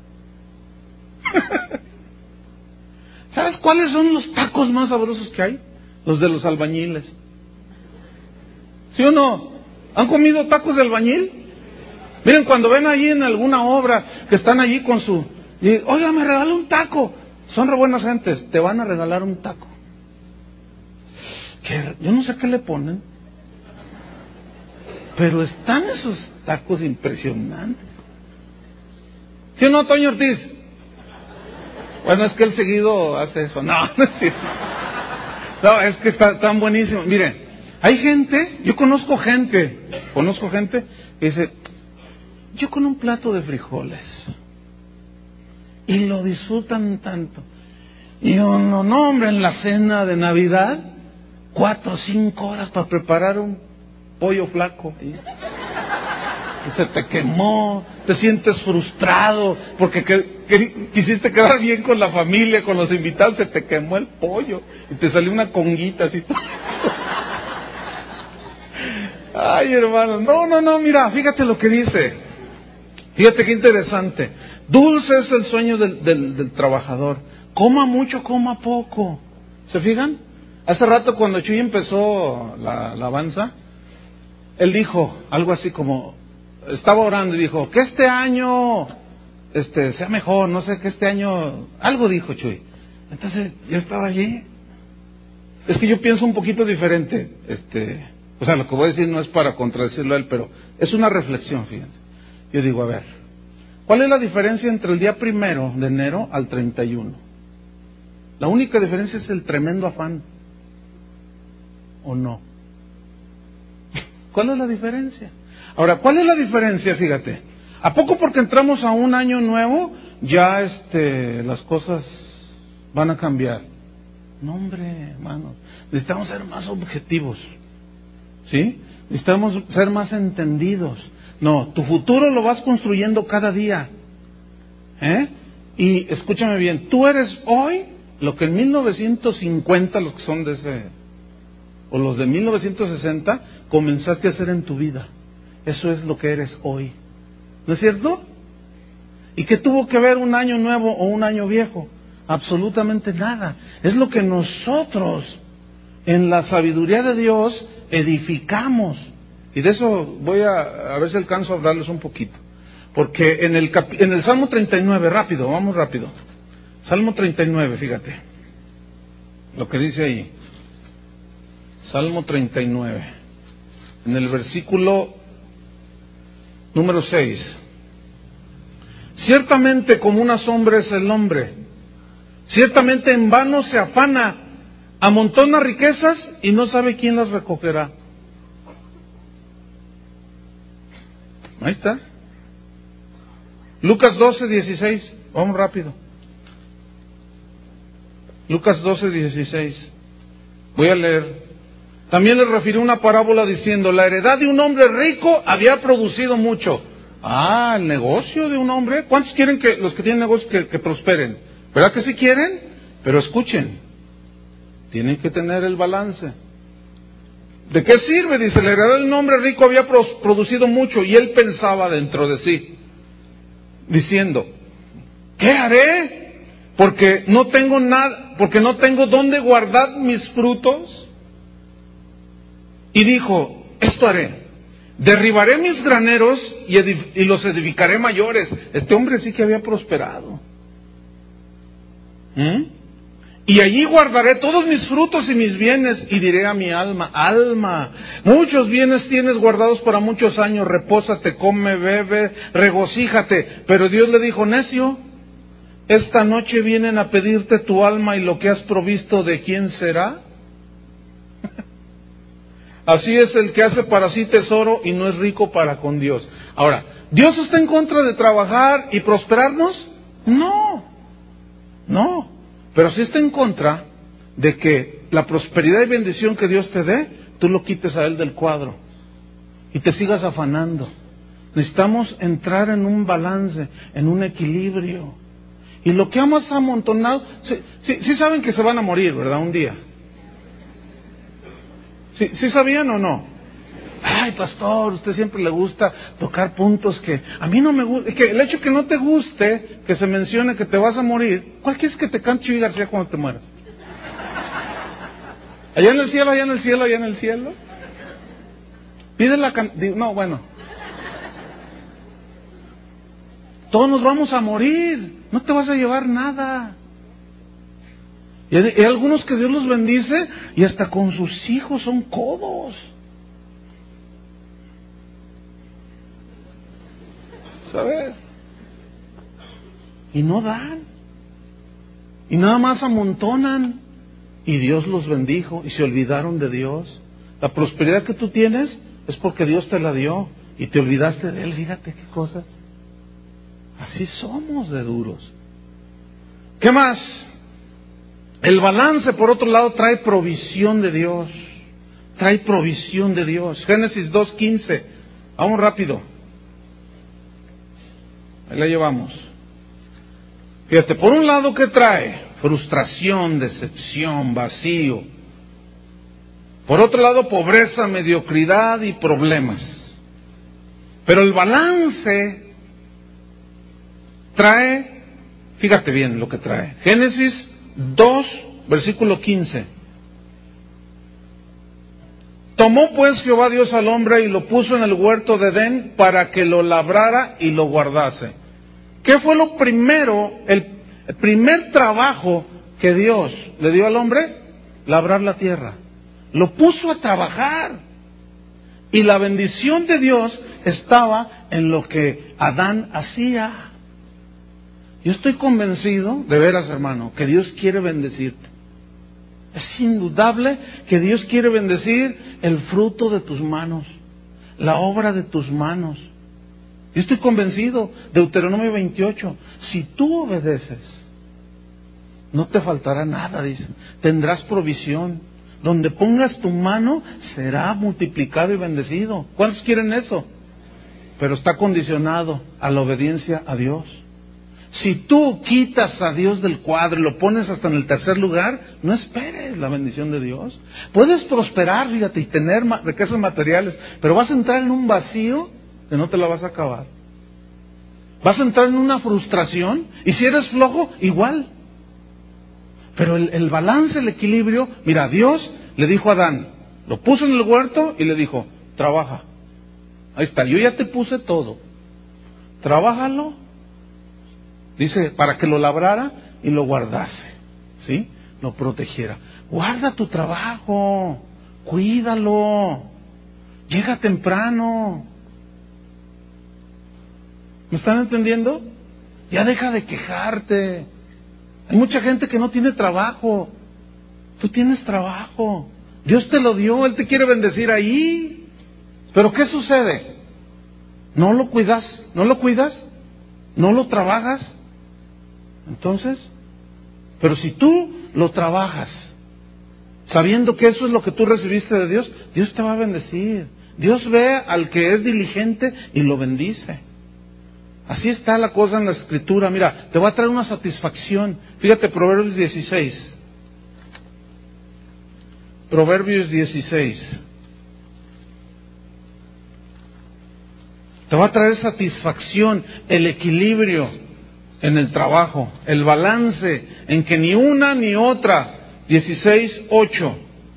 ¿Sabes cuáles son los tacos más sabrosos que hay? Los de los albañiles. ¿Sí o no? ¿Han comido tacos de albañil? Miren, cuando ven allí en alguna obra que están allí con su... Y, oiga, me regala un taco. Son re buenas gentes, te van a regalar un taco. ¿Qué? Yo no sé qué le ponen, pero están esos tacos impresionantes. ¿Sí o no, Toño Ortiz? Bueno, es que él seguido hace eso. No, no es cierto. No, es que está tan buenísimo. Mire, hay gente, yo conozco gente, conozco gente que dice, yo con un plato de frijoles, y lo disfrutan tanto. Y uno, no hombre, en la cena de Navidad, cuatro o cinco horas para preparar un pollo flaco. ¿Sí? Y se te quemó, te sientes frustrado, porque que, que, quisiste quedar bien con la familia, con los invitados, se te quemó el pollo, y te salió una conguita así. Ay, hermano, no, no, no, mira, fíjate lo que dice. Fíjate qué interesante. Dulce es el sueño del, del, del trabajador. Coma mucho, coma poco. ¿Se fijan? Hace rato cuando Chuy empezó la alabanza, él dijo algo así como, estaba orando y dijo, que este año este sea mejor, no sé, que este año, algo dijo Chuy. Entonces, yo estaba allí. Es que yo pienso un poquito diferente. Este, o sea, lo que voy a decir no es para contradecirlo a él, pero es una reflexión, fíjense. Yo digo, a ver, ¿cuál es la diferencia entre el día primero de enero al treinta y uno? La única diferencia es el tremendo afán. ¿O no? ¿Cuál es la diferencia? Ahora, ¿cuál es la diferencia? Fíjate, ¿a poco porque entramos a un año nuevo ya este, las cosas van a cambiar? No, hombre, hermanos, necesitamos ser más objetivos, ¿sí? Necesitamos ser más entendidos. No, tu futuro lo vas construyendo cada día, ¿eh? Y escúchame bien, tú eres hoy lo que en mil novecientos cincuenta, los que son de ese, o los de mil novecientos sesenta, comenzaste a hacer en tu vida. Eso es lo que eres hoy, ¿no es cierto? ¿Y qué tuvo que ver un año nuevo o un año viejo? Absolutamente nada. Es lo que nosotros, en la sabiduría de Dios, edificamos. Y de eso voy a, a ver si alcanzo a hablarles un poquito. Porque en el, capi, en el Salmo treinta y nueve, rápido, vamos rápido. Salmo treinta y nueve, fíjate. Lo que dice ahí. Salmo treinta y nueve. En el versículo número seis. Ciertamente como una sombra es el hombre. Ciertamente en vano se afana, amontona riquezas y no sabe quién las recogerá. Ahí está. Lucas doce, dieciséis. Vamos rápido. Lucas doce, dieciséis. Voy a leer. También le refirió una parábola diciendo, la heredad de un hombre rico había producido mucho. Ah, el negocio de un hombre. ¿Cuántos quieren que los que tienen negocios que, que prosperen? ¿Verdad que sí quieren? Pero escuchen, tienen que tener el balance. ¿De qué sirve? Dice, la heredad de un hombre rico había producido mucho y él pensaba dentro de sí, diciendo, ¿qué haré? Porque no tengo nada, porque no tengo dónde guardar mis frutos. Y dijo, esto haré, derribaré mis graneros y, edif- y los edificaré mayores. Este hombre sí que había prosperado. ¿Mm? Y allí guardaré todos mis frutos y mis bienes y diré a mi alma, alma, muchos bienes tienes guardados para muchos años, repósate, come, bebe, regocíjate. Pero Dios le dijo, necio, esta noche vienen a pedirte tu alma y lo que has provisto, ¿de quién será? Así es el que hace para sí tesoro y no es rico para con Dios. Ahora, ¿Dios está en contra de trabajar y prosperarnos? No, no. Pero sí está en contra de que la prosperidad y bendición que Dios te dé, tú lo quites a Él del cuadro. y te sigas afanando. Necesitamos entrar en un balance, en un equilibrio. Y lo que amas amontonado, sí, sí, sí saben que se van a morir, ¿verdad? Un día. ¿Sí, sí sabían o no? Ay, pastor, usted siempre le gusta tocar puntos que a mí no me gusta. Que el hecho que no te guste, que se mencione que te vas a morir, ¿cuál quieres que te cante Chuy García cuando te mueras? Allá en el cielo, allá en el cielo, allá en el cielo. Pide la can... No, bueno. Todos nos vamos a morir. No te vas a llevar nada. Y hay, hay algunos que Dios los bendice y hasta con sus hijos son codos. ¿Sabes? Y no dan. Y nada más amontonan. Y Dios los bendijo y se olvidaron de Dios. La prosperidad que tú tienes es porque Dios te la dio y te olvidaste de Él. Fíjate qué cosas. Así somos de duros. ¿Qué más? El balance, por otro lado, trae provisión de Dios. Trae provisión de Dios. Génesis dos quince. Vamos rápido. Ahí la llevamos. Fíjate, por un lado, ¿qué trae? Frustración, decepción, vacío. Por otro lado, pobreza, mediocridad y problemas. Pero el balance trae, fíjate bien lo que trae. Génesis dos, versículo quince. Tomó pues Jehová Dios al hombre y lo puso en el huerto de Edén para que lo labrara y lo guardase. ¿Qué fue lo primero, el, el primer trabajo que Dios le dio al hombre? Labrar la tierra. Lo puso a trabajar. Y la bendición de Dios estaba en lo que Adán hacía. Yo estoy convencido, de veras hermano, que Dios quiere bendecirte. Es indudable que Dios quiere bendecir el fruto de tus manos, la obra de tus manos. Yo estoy convencido, Deuteronomio veintiocho, si tú obedeces, no te faltará nada, dice, tendrás provisión. Donde pongas tu mano será multiplicado y bendecido. ¿Cuántos quieren eso? Pero está condicionado a la obediencia a Dios. Si tú quitas a Dios del cuadro y lo pones hasta en el tercer lugar, no esperes la bendición de Dios. Puedes prosperar, fíjate, y tener riquezas materiales, pero vas a entrar en un vacío que no te la vas a acabar. Vas a entrar en una frustración, y si eres flojo, igual. Pero el, el balance, el equilibrio, mira, Dios le dijo a Adán, lo puso en el huerto y le dijo, trabaja. Ahí está, yo ya te puse todo. Trabájalo. Dice, para que lo labrara y lo guardase, ¿sí? Lo protegiera. Guarda tu trabajo, cuídalo, llega temprano. ¿Me están entendiendo? Ya deja de quejarte. Hay mucha gente que no tiene trabajo. Tú tienes trabajo. Dios te lo dio, Él te quiere bendecir ahí. Pero ¿qué sucede? ¿No lo cuidas? ¿No lo cuidas? ¿No lo trabajas? Entonces, pero si tú lo trabajas, sabiendo que eso es lo que tú recibiste de Dios, Dios te va a bendecir. Dios ve al que es diligente y lo bendice. Así está la cosa en la Escritura. Mira, te va a traer una satisfacción. Fíjate, Proverbios dieciséis. Proverbios dieciséis. Te va a traer satisfacción, el equilibrio en el trabajo, el balance en que ni una ni otra. dieciséis, ocho.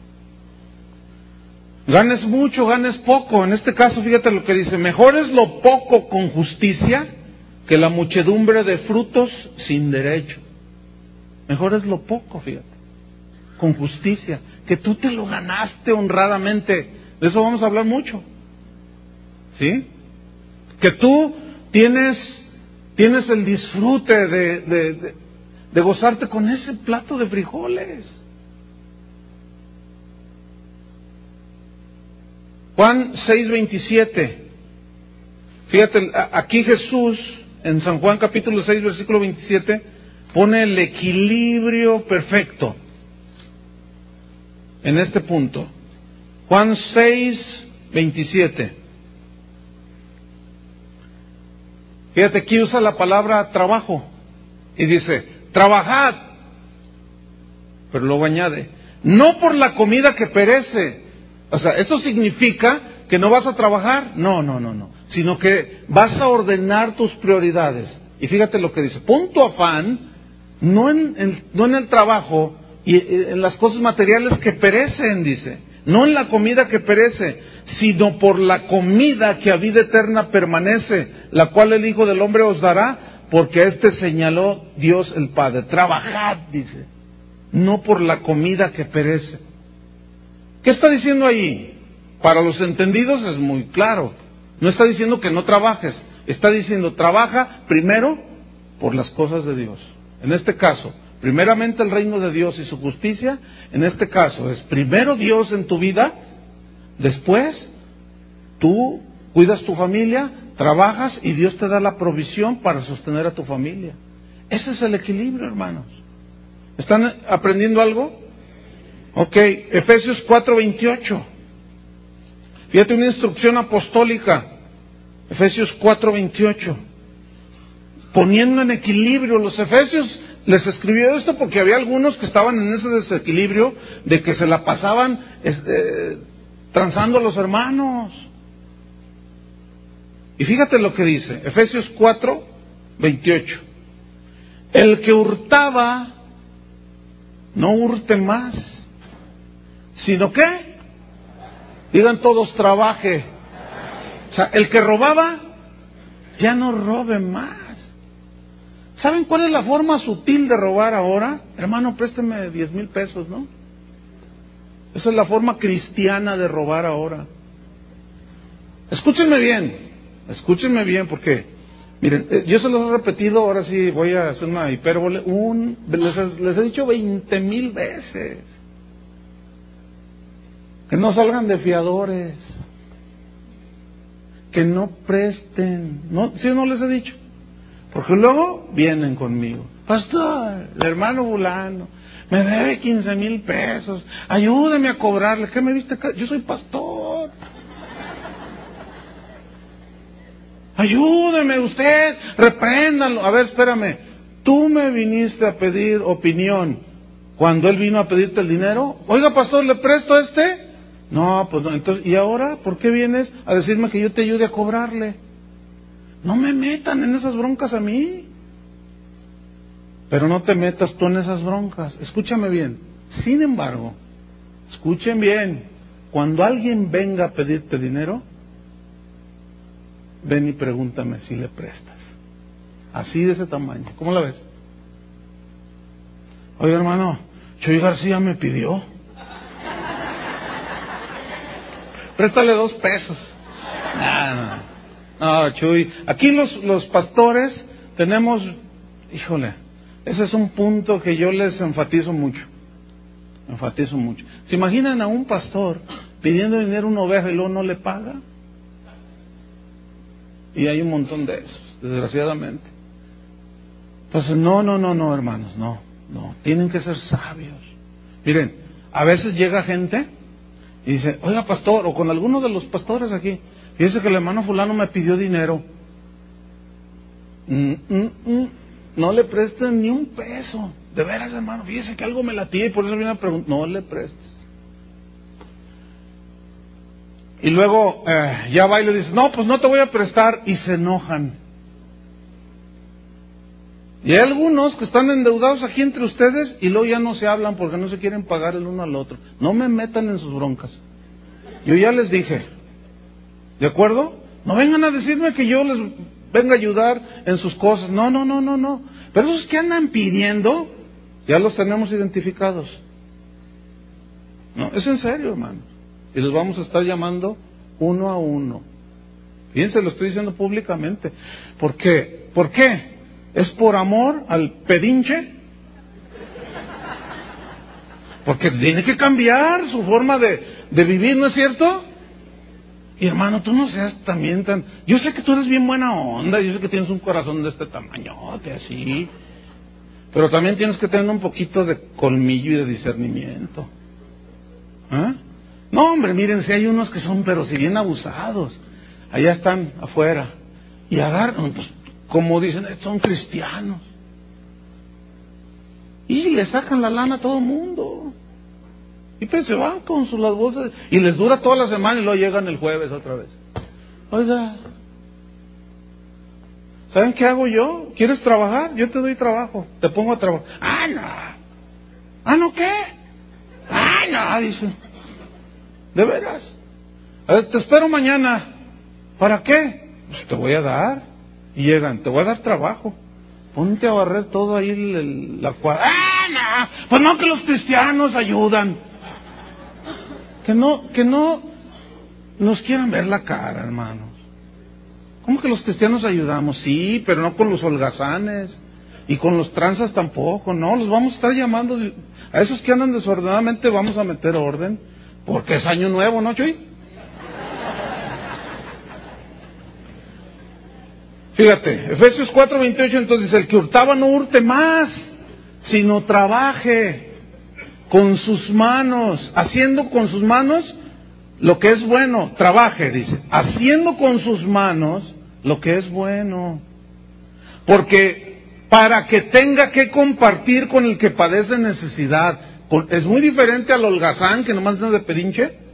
Ganes mucho, ganes poco. En este caso, fíjate lo que dice: mejor es lo poco con justicia que la muchedumbre de frutos sin derecho. Mejor es lo poco, fíjate, con justicia, que tú te lo ganaste honradamente. De eso vamos a hablar mucho, ¿sí? Que tú tienes, tienes el disfrute de, de, de, de gozarte con ese plato de frijoles. Juan seis veintisiete. Fíjate, aquí Jesús, en San Juan capítulo seis, versículo veintisiete, pone el equilibrio perfecto en este punto. Juan seis veintisiete. Fíjate, aquí usa la palabra trabajo y dice, trabajad. Pero luego añade, no por la comida que perece. O sea, ¿esto significa que no vas a trabajar? No, no, no, no. Sino que vas a ordenar tus prioridades. Y fíjate lo que dice, pon tu afán, no en, en, no en el trabajo y en las cosas materiales que perecen, dice. No en la comida que perece, sino por la comida que a vida eterna permanece, la cual el Hijo del Hombre os dará, porque a este señaló Dios el Padre. Trabajad, dice, no por la comida que perece. ¿Qué está diciendo ahí? Para los entendidos es muy claro. No está diciendo que no trabajes, está diciendo trabaja primero por las cosas de Dios. En este caso, primeramente el reino de Dios y su justicia. En este caso es primero Dios en tu vida, después tú cuidas tu familia, trabajas y Dios te da la provisión para sostener a tu familia. Ese es el equilibrio, hermanos. ¿Están aprendiendo algo? Ok, Efesios cuatro veintiocho. Fíjate, una instrucción apostólica. Efesios cuatro veintiocho. Poniendo en equilibrio, los efesios les escribió esto porque había algunos que estaban en ese desequilibrio de que se la pasaban este, transando a los hermanos. Y fíjate lo que dice, Efesios cuatro veintiocho. El que hurtaba, no hurte más, sino que, digan todos, trabaje. O sea, el que robaba, ya no robe más. ¿Saben cuál es la forma sutil de robar ahora? Hermano, présteme diez mil pesos, ¿no? Esa es la forma cristiana de robar ahora. Escúchenme bien, escúchenme bien, porque, miren, yo se los he repetido, ahora sí voy a hacer una hipérbole, un, les, les he dicho veinte mil veces, que no salgan de fiadores, que no presten, ¿no? ¿Sí o no les he dicho? Porque luego vienen conmigo, pastor, el hermano fulano me debe quince mil pesos, ayúdame a cobrarle. ¿Qué me viste? Yo soy pastor. Ayúdeme usted, repréndalo. A ver, espérame, tú me viniste a pedir opinión cuando él vino a pedirte el dinero. Oiga, pastor, ¿le presto a este? No, pues no. Entonces, ¿y ahora por qué vienes a decirme que yo te ayude a cobrarle? No me metan en esas broncas a mí. Pero no te metas tú en esas broncas. Escúchame bien. Sin embargo, escuchen bien. Cuando alguien venga a pedirte dinero, ven y pregúntame si le prestas. Así de ese tamaño. ¿Cómo la ves? Oye, hermano, Chuy García me pidió. Préstale dos pesos. No, no, no, Chuy. Aquí los, los pastores tenemos, híjole, ese es un punto que yo les enfatizo mucho. Enfatizo mucho. ¿Se imaginan a un pastor pidiendo dinero a una oveja y luego no le paga? Y hay un montón de esos, desgraciadamente. Entonces, no, no, no, no, hermanos, no, no. Tienen que ser sabios. Miren, a veces llega gente y dice, oiga, pastor, o con alguno de los pastores aquí, fíjese que el hermano fulano me pidió dinero. Mm, mm, mm. No le presten ni un peso. De veras, hermano, fíjese que algo me latía y por eso viene a preguntar. No le prestes. Y luego eh, ya va y le dice, no, pues no te voy a prestar, y se enojan. Y hay algunos que están endeudados aquí entre ustedes y luego ya no se hablan porque no se quieren pagar el uno al otro. No me metan en sus broncas. Yo ya les dije, ¿de acuerdo? No vengan a decirme que yo les venga a ayudar en sus cosas. No, no, no, no, no. Pero esos que andan pidiendo, ya los tenemos identificados. No, es en serio, hermano. Y los vamos a estar llamando uno a uno. Fíjense, lo estoy diciendo públicamente. ¿Por qué? ¿Por qué? ¿Es por amor al pedinche? Porque tiene que cambiar su forma de, de vivir, ¿no es cierto? Y hermano, tú no seas también tan... Yo sé que tú eres bien buena onda, yo sé que tienes un corazón de este tamañote, así. Pero también tienes que tener un poquito de colmillo y de discernimiento. ¿Eh? No, hombre, miren, si hay unos que son, pero si bien abusados, allá están afuera, y agarran, pues, como dicen, son cristianos. Y le sacan la lana a todo el mundo. Y pues se van con sus las bolsas. Y les dura toda la semana y luego llegan el jueves otra vez. Oiga, ¿saben qué hago yo? ¿Quieres trabajar? Yo te doy trabajo. Te pongo a trabajar. Ah, no. Ah, ¿no qué? Ah, no, dice. ¿De veras? A ver, te espero mañana. ¿Para qué? Pues te voy a dar. Y llegan, te voy a dar trabajo. Ponte a barrer todo ahí el, el, la cuadra. ¡Ah, no! Pues no, que los cristianos ayudan. Que no, que no nos quieran ver la cara, hermanos. ¿Cómo que los cristianos ayudamos? Sí, pero no con los holgazanes. Y con los tranzas tampoco, no. Los vamos a estar llamando. A esos que andan desordenadamente vamos a meter orden. Porque es año nuevo, ¿no, Chuy? Fíjate, Efesios cuatro veintiocho, entonces dice, el que hurtaba no hurte más, sino trabaje con sus manos, haciendo con sus manos lo que es bueno. Trabaje, dice, haciendo con sus manos lo que es bueno. Porque para que tenga que compartir con el que padece necesidad, es muy diferente al holgazán que nomás es de pedinche.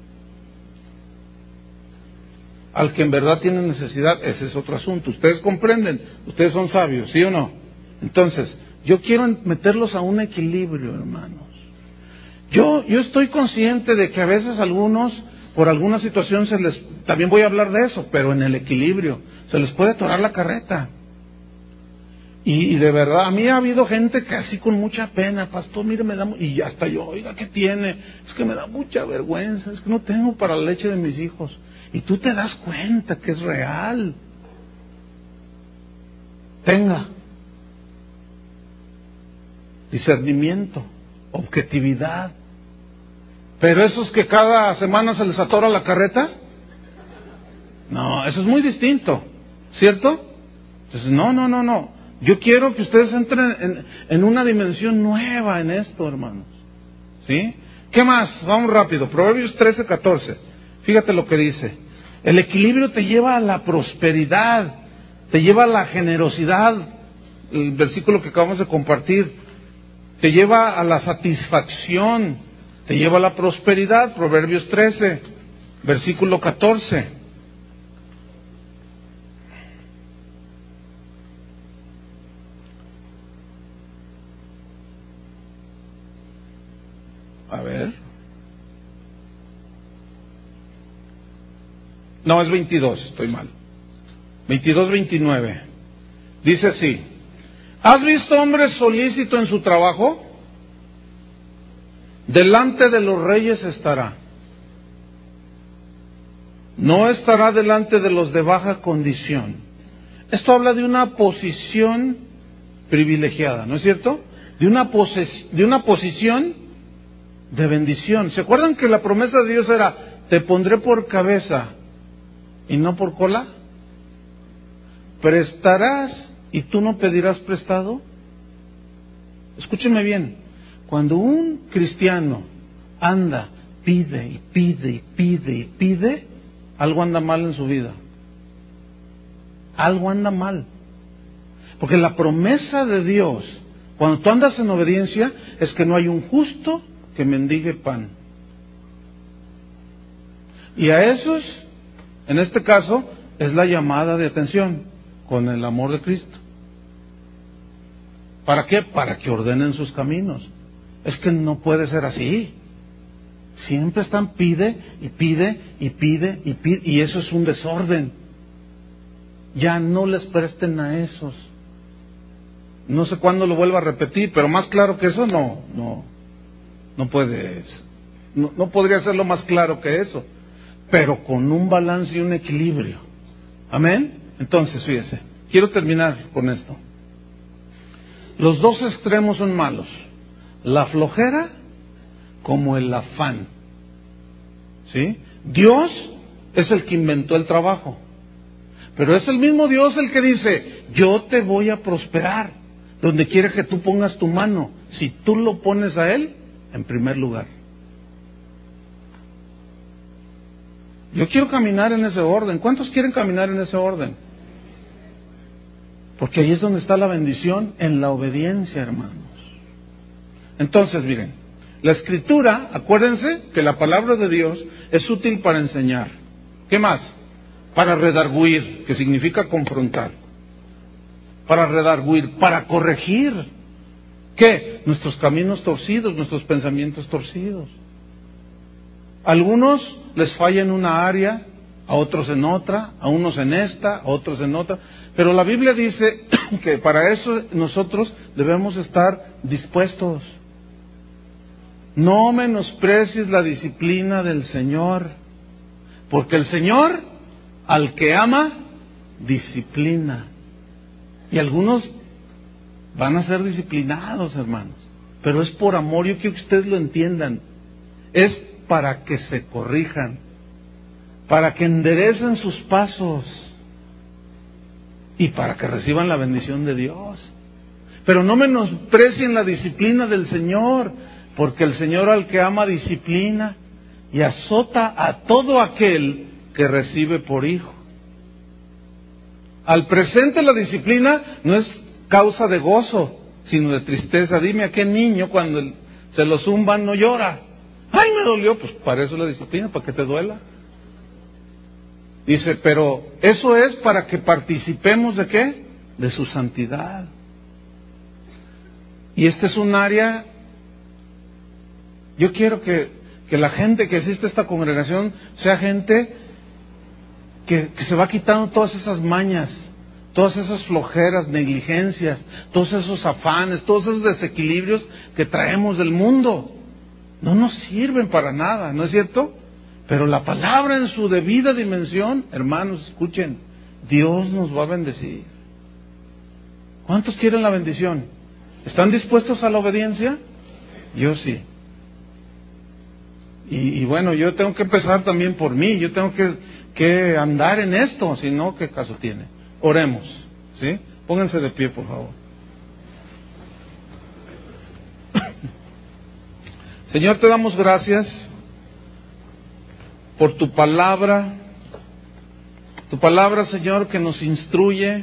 Al que en verdad tiene necesidad, ese es otro asunto. Ustedes comprenden, ustedes son sabios, ¿sí o no? Entonces, yo quiero meterlos a un equilibrio, hermanos. Yo, yo estoy consciente de que a veces algunos, por alguna situación se les, también voy a hablar de eso, pero en el equilibrio, se les puede atorar la carreta. Y, y de verdad, a mí ha habido gente que así con mucha pena, pastor, mire, me da, y hasta yo, oiga, ¿qué tiene? Es que me da mucha vergüenza, es que no tengo para la leche de mis hijos. Y tú te das cuenta que es real. Tenga discernimiento, objetividad. Pero esos que cada semana se les atora la carreta, no, eso es muy distinto, ¿cierto? Entonces, no, no, no, no. Yo quiero que ustedes entren en, en una dimensión nueva en esto, hermanos. ¿Sí? ¿Qué más? Vamos rápido. Proverbios trece catorce. Fíjate lo que dice. El equilibrio te lleva a la prosperidad, te lleva a la generosidad. El versículo que acabamos de compartir. Te lleva a la satisfacción, te lleva a la prosperidad. Proverbios trece, versículo catorce. A ver. No, es veintidós, estoy mal. veintidós, veintinueve. Dice así. ¿Has visto hombre solícito en su trabajo? Delante de los reyes estará. No estará delante de los de baja condición. Esto habla de una posición privilegiada, ¿no es cierto? De una, poses- de una posición de bendición. ¿Se acuerdan que la promesa de Dios era, te pondré por cabeza y no por cola? ¿Prestarás y tú no pedirás prestado? Escúcheme bien, cuando un cristiano anda, pide y pide y pide y pide, algo anda mal en su vida. Algo anda mal. Porque la promesa de Dios, cuando tú andas en obediencia, es que no hay un justo que mendigue pan. Y a esos, en este caso, es la llamada de atención con el amor de Cristo. ¿Para qué? Para que ordenen sus caminos. Es que no puede ser así. Siempre están pide y pide y pide y pide, y eso es un desorden. Ya no les presten a esos. No sé cuándo lo vuelva a repetir, pero más claro que eso no, no, no puede, no, no podría serlo más claro que eso. Pero con un balance y un equilibrio. Amén. Entonces, fíjese, quiero terminar con esto. Los dos extremos son malos. La flojera como el afán. ¿Sí? Dios es el que inventó el trabajo. Pero es el mismo Dios el que dice, yo te voy a prosperar donde quiera que tú pongas tu mano, si tú lo pones a Él en primer lugar. Yo quiero caminar en ese orden. ¿Cuántos quieren caminar en ese orden? Porque ahí es donde está la bendición, en la obediencia, hermanos. Entonces, miren, la Escritura, acuérdense que la palabra de Dios es útil para enseñar. ¿Qué más? Para redarguir, que significa confrontar. Para redarguir, para corregir. ¿Qué? Nuestros caminos torcidos, nuestros pensamientos torcidos. A algunos les falla en una área, a otros en otra, a unos en esta, a otros en otra. Pero la Biblia dice que para eso nosotros debemos estar dispuestos. No menosprecies la disciplina del Señor, porque el Señor, al que ama, disciplina. Y algunos van a ser disciplinados, hermanos, pero es por amor. Yo quiero que ustedes lo entiendan. Es para que se corrijan, para que enderecen sus pasos y para que reciban la bendición de Dios. Pero no menosprecien la disciplina del Señor, porque el Señor al que ama disciplina y azota a todo aquel que recibe por hijo. Al presente la disciplina no es causa de gozo, sino de tristeza. Dime a qué niño cuando se lo zumban no llora. ¡Ay, me dolió! Pues para eso la disciplina, para que te duela. Dice, pero eso es para que participemos ¿de qué? De su santidad. Y este es un área, yo quiero que, que la gente que asiste a esta congregación sea gente que, que se va quitando todas esas mañas, todas esas flojeras, negligencias, todos esos afanes, todos esos desequilibrios que traemos del mundo. No nos sirven para nada, ¿no es cierto? Pero la palabra en su debida dimensión, hermanos, escuchen, Dios nos va a bendecir. ¿Cuántos quieren la bendición? ¿Están dispuestos a la obediencia? Yo sí. Y, y bueno, yo tengo que empezar también por mí, yo tengo que, que andar en esto, si no, ¿qué caso tiene? Oremos, ¿sí? Pónganse de pie, por favor. Señor, te damos gracias por tu palabra, tu palabra, Señor, que nos instruye,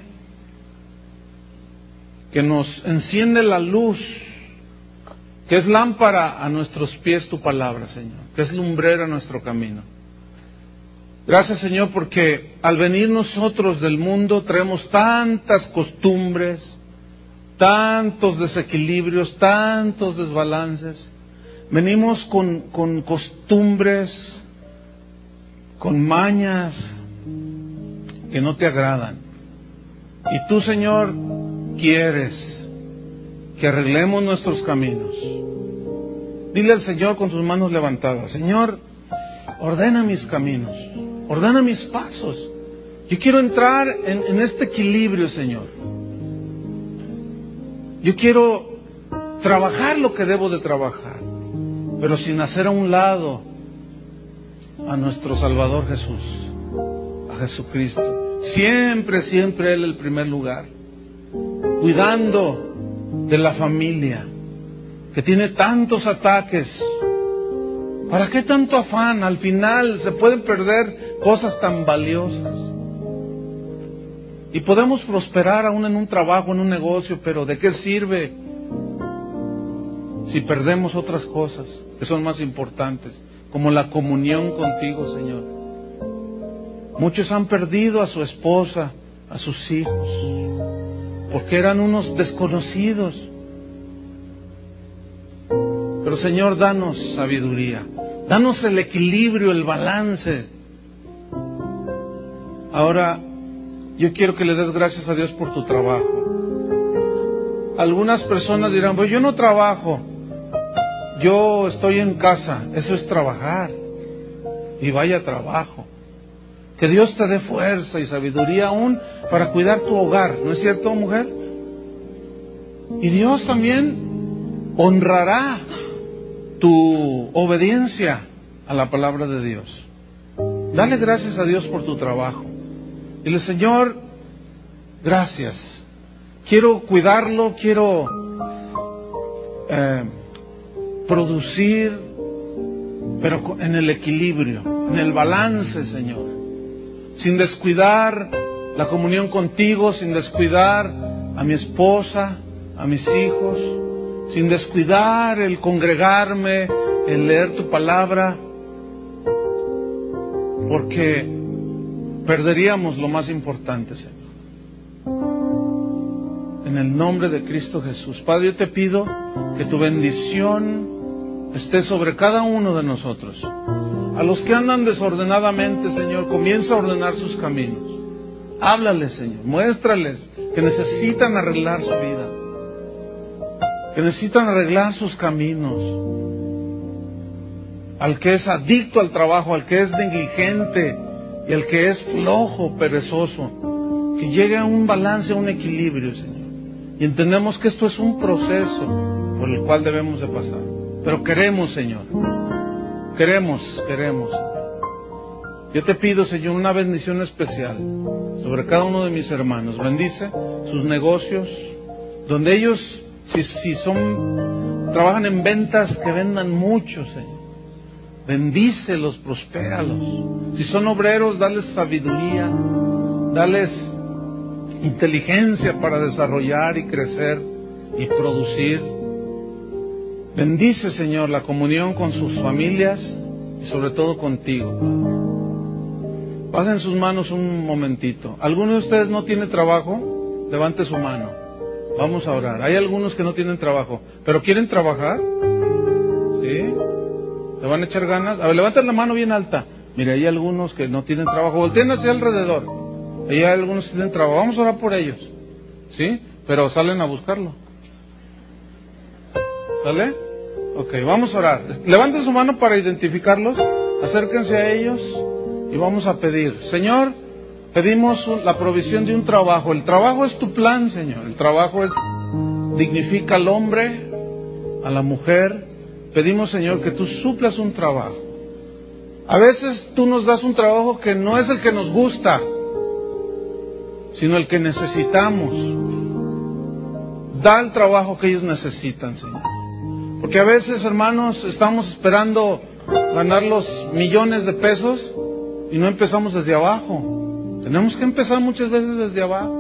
que nos enciende la luz, que es lámpara a nuestros pies tu palabra, Señor, que es lumbrera a nuestro camino. Gracias, Señor, porque al venir nosotros del mundo traemos tantas costumbres, tantos desequilibrios, tantos desbalances. Venimos con, con costumbres, con mañas que no te agradan. Y tú, Señor, quieres que arreglemos nuestros caminos. Dile al Señor con tus manos levantadas: Señor, ordena mis caminos, ordena mis pasos. Yo quiero entrar en, en este equilibrio, Señor. Yo quiero trabajar lo que debo de trabajar, pero sin hacer a un lado a nuestro Salvador Jesús, a Jesucristo. Siempre, siempre Él el primer lugar. Cuidando de la familia, que tiene tantos ataques. ¿Para qué tanto afán? Al final se pueden perder cosas tan valiosas. Y podemos prosperar aún en un trabajo, en un negocio, pero ¿de qué sirve si perdemos otras cosas que son más importantes, como la comunión contigo, Señor? Muchos han perdido a su esposa, a sus hijos, porque eran unos desconocidos. Pero, Señor, danos sabiduría, danos el equilibrio, el balance. Ahora, yo quiero que le des gracias a Dios por tu trabajo. Algunas personas dirán: pues yo no trabajo, yo estoy en casa. Eso es trabajar, y vaya trabajo. Que Dios te dé fuerza y sabiduría aún para cuidar tu hogar, ¿no es cierto, mujer? Y Dios también honrará tu obediencia a la palabra de Dios. Dale gracias a Dios por tu trabajo. Dile: Señor, gracias. Quiero cuidarlo, quiero eh, producir, pero en el equilibrio, en el balance, Señor. Sin descuidar la comunión contigo sin descuidar a mi esposa, a mis hijos, sin descuidar el congregarme, el leer tu palabra, porque perderíamos lo más importante, Señor. En el nombre de Cristo Jesús. Padre, yo te pido que tu bendición esté sobre cada uno de nosotros. A los que andan desordenadamente, Señor, comienza a ordenar sus caminos. Háblales, Señor, muéstrales que necesitan arreglar su vida, que necesitan arreglar sus caminos. Al que es adicto al trabajo, al que es negligente y al que es flojo, perezoso, que llegue a un balance, a un equilibrio, Señor. Y entendemos que esto es un proceso por el cual debemos de pasar. Pero queremos, Señor, queremos, queremos. Yo te pido, Señor, una bendición especial sobre cada uno de mis hermanos. Bendice sus negocios, donde ellos, si, si son, trabajan en ventas, que vendan mucho, Señor. Bendícelos, prospéralos. Si son obreros, dales sabiduría, dales inteligencia para desarrollar y crecer y producir. Bendice, Señor, la comunión con sus familias y sobre todo contigo. Bajen sus manos un momentito. ¿Alguno de ustedes no tiene trabajo? Levante su mano. Vamos a orar. Hay algunos que no tienen trabajo, pero quieren trabajar. ¿Sí? ¿Le van a echar ganas? A ver, levanten la mano bien alta. Mire, hay algunos que no tienen trabajo. Volteen hacia alrededor. Ahí hay algunos que tienen trabajo. Vamos a orar por ellos. ¿Sí? Pero salen a buscarlo. ¿Sale? Ok, vamos a orar. Levanten su mano para identificarlos. Acérquense a ellos y vamos a pedir. Señor, pedimos la provisión de un trabajo. El trabajo es tu plan, Señor. El trabajo es, dignifica al hombre, a la mujer. Pedimos, Señor, que tú suplas un trabajo. A veces tú nos das un trabajo que no es el que nos gusta, sino el que necesitamos. Da el trabajo que ellos necesitan, Señor. Porque a veces, hermanos, estamos esperando ganar los millones de pesos y no empezamos desde abajo. Tenemos que empezar muchas veces desde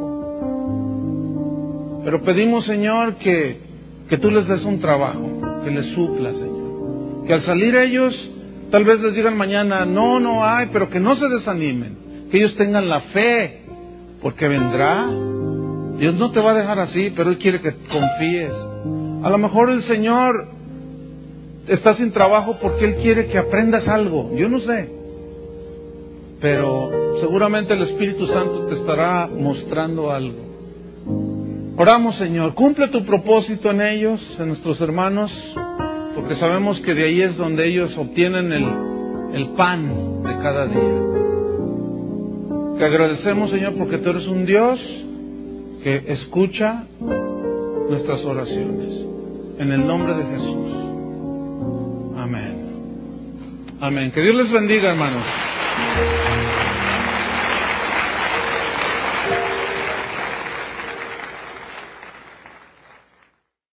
abajo. Pero pedimos, Señor, que, que tú les des un trabajo, que les supla, Señor. Que al salir ellos, tal vez les digan mañana, no, no hay, pero que no se desanimen. Que ellos tengan la fe, porque vendrá. Dios no te va a dejar así, pero Él quiere que confíes. A lo mejor el Señor está sin trabajo porque Él quiere que aprendas algo. Yo no sé. Pero seguramente el Espíritu Santo te estará mostrando algo. Oramos, Señor, cumple tu propósito en ellos, en nuestros hermanos, porque sabemos que de ahí es donde ellos obtienen el, el pan de cada día. Te agradecemos, Señor, porque tú eres un Dios que escucha nuestras oraciones. En el nombre de Jesús. Amén. Amén. Que Dios les bendiga, hermanos.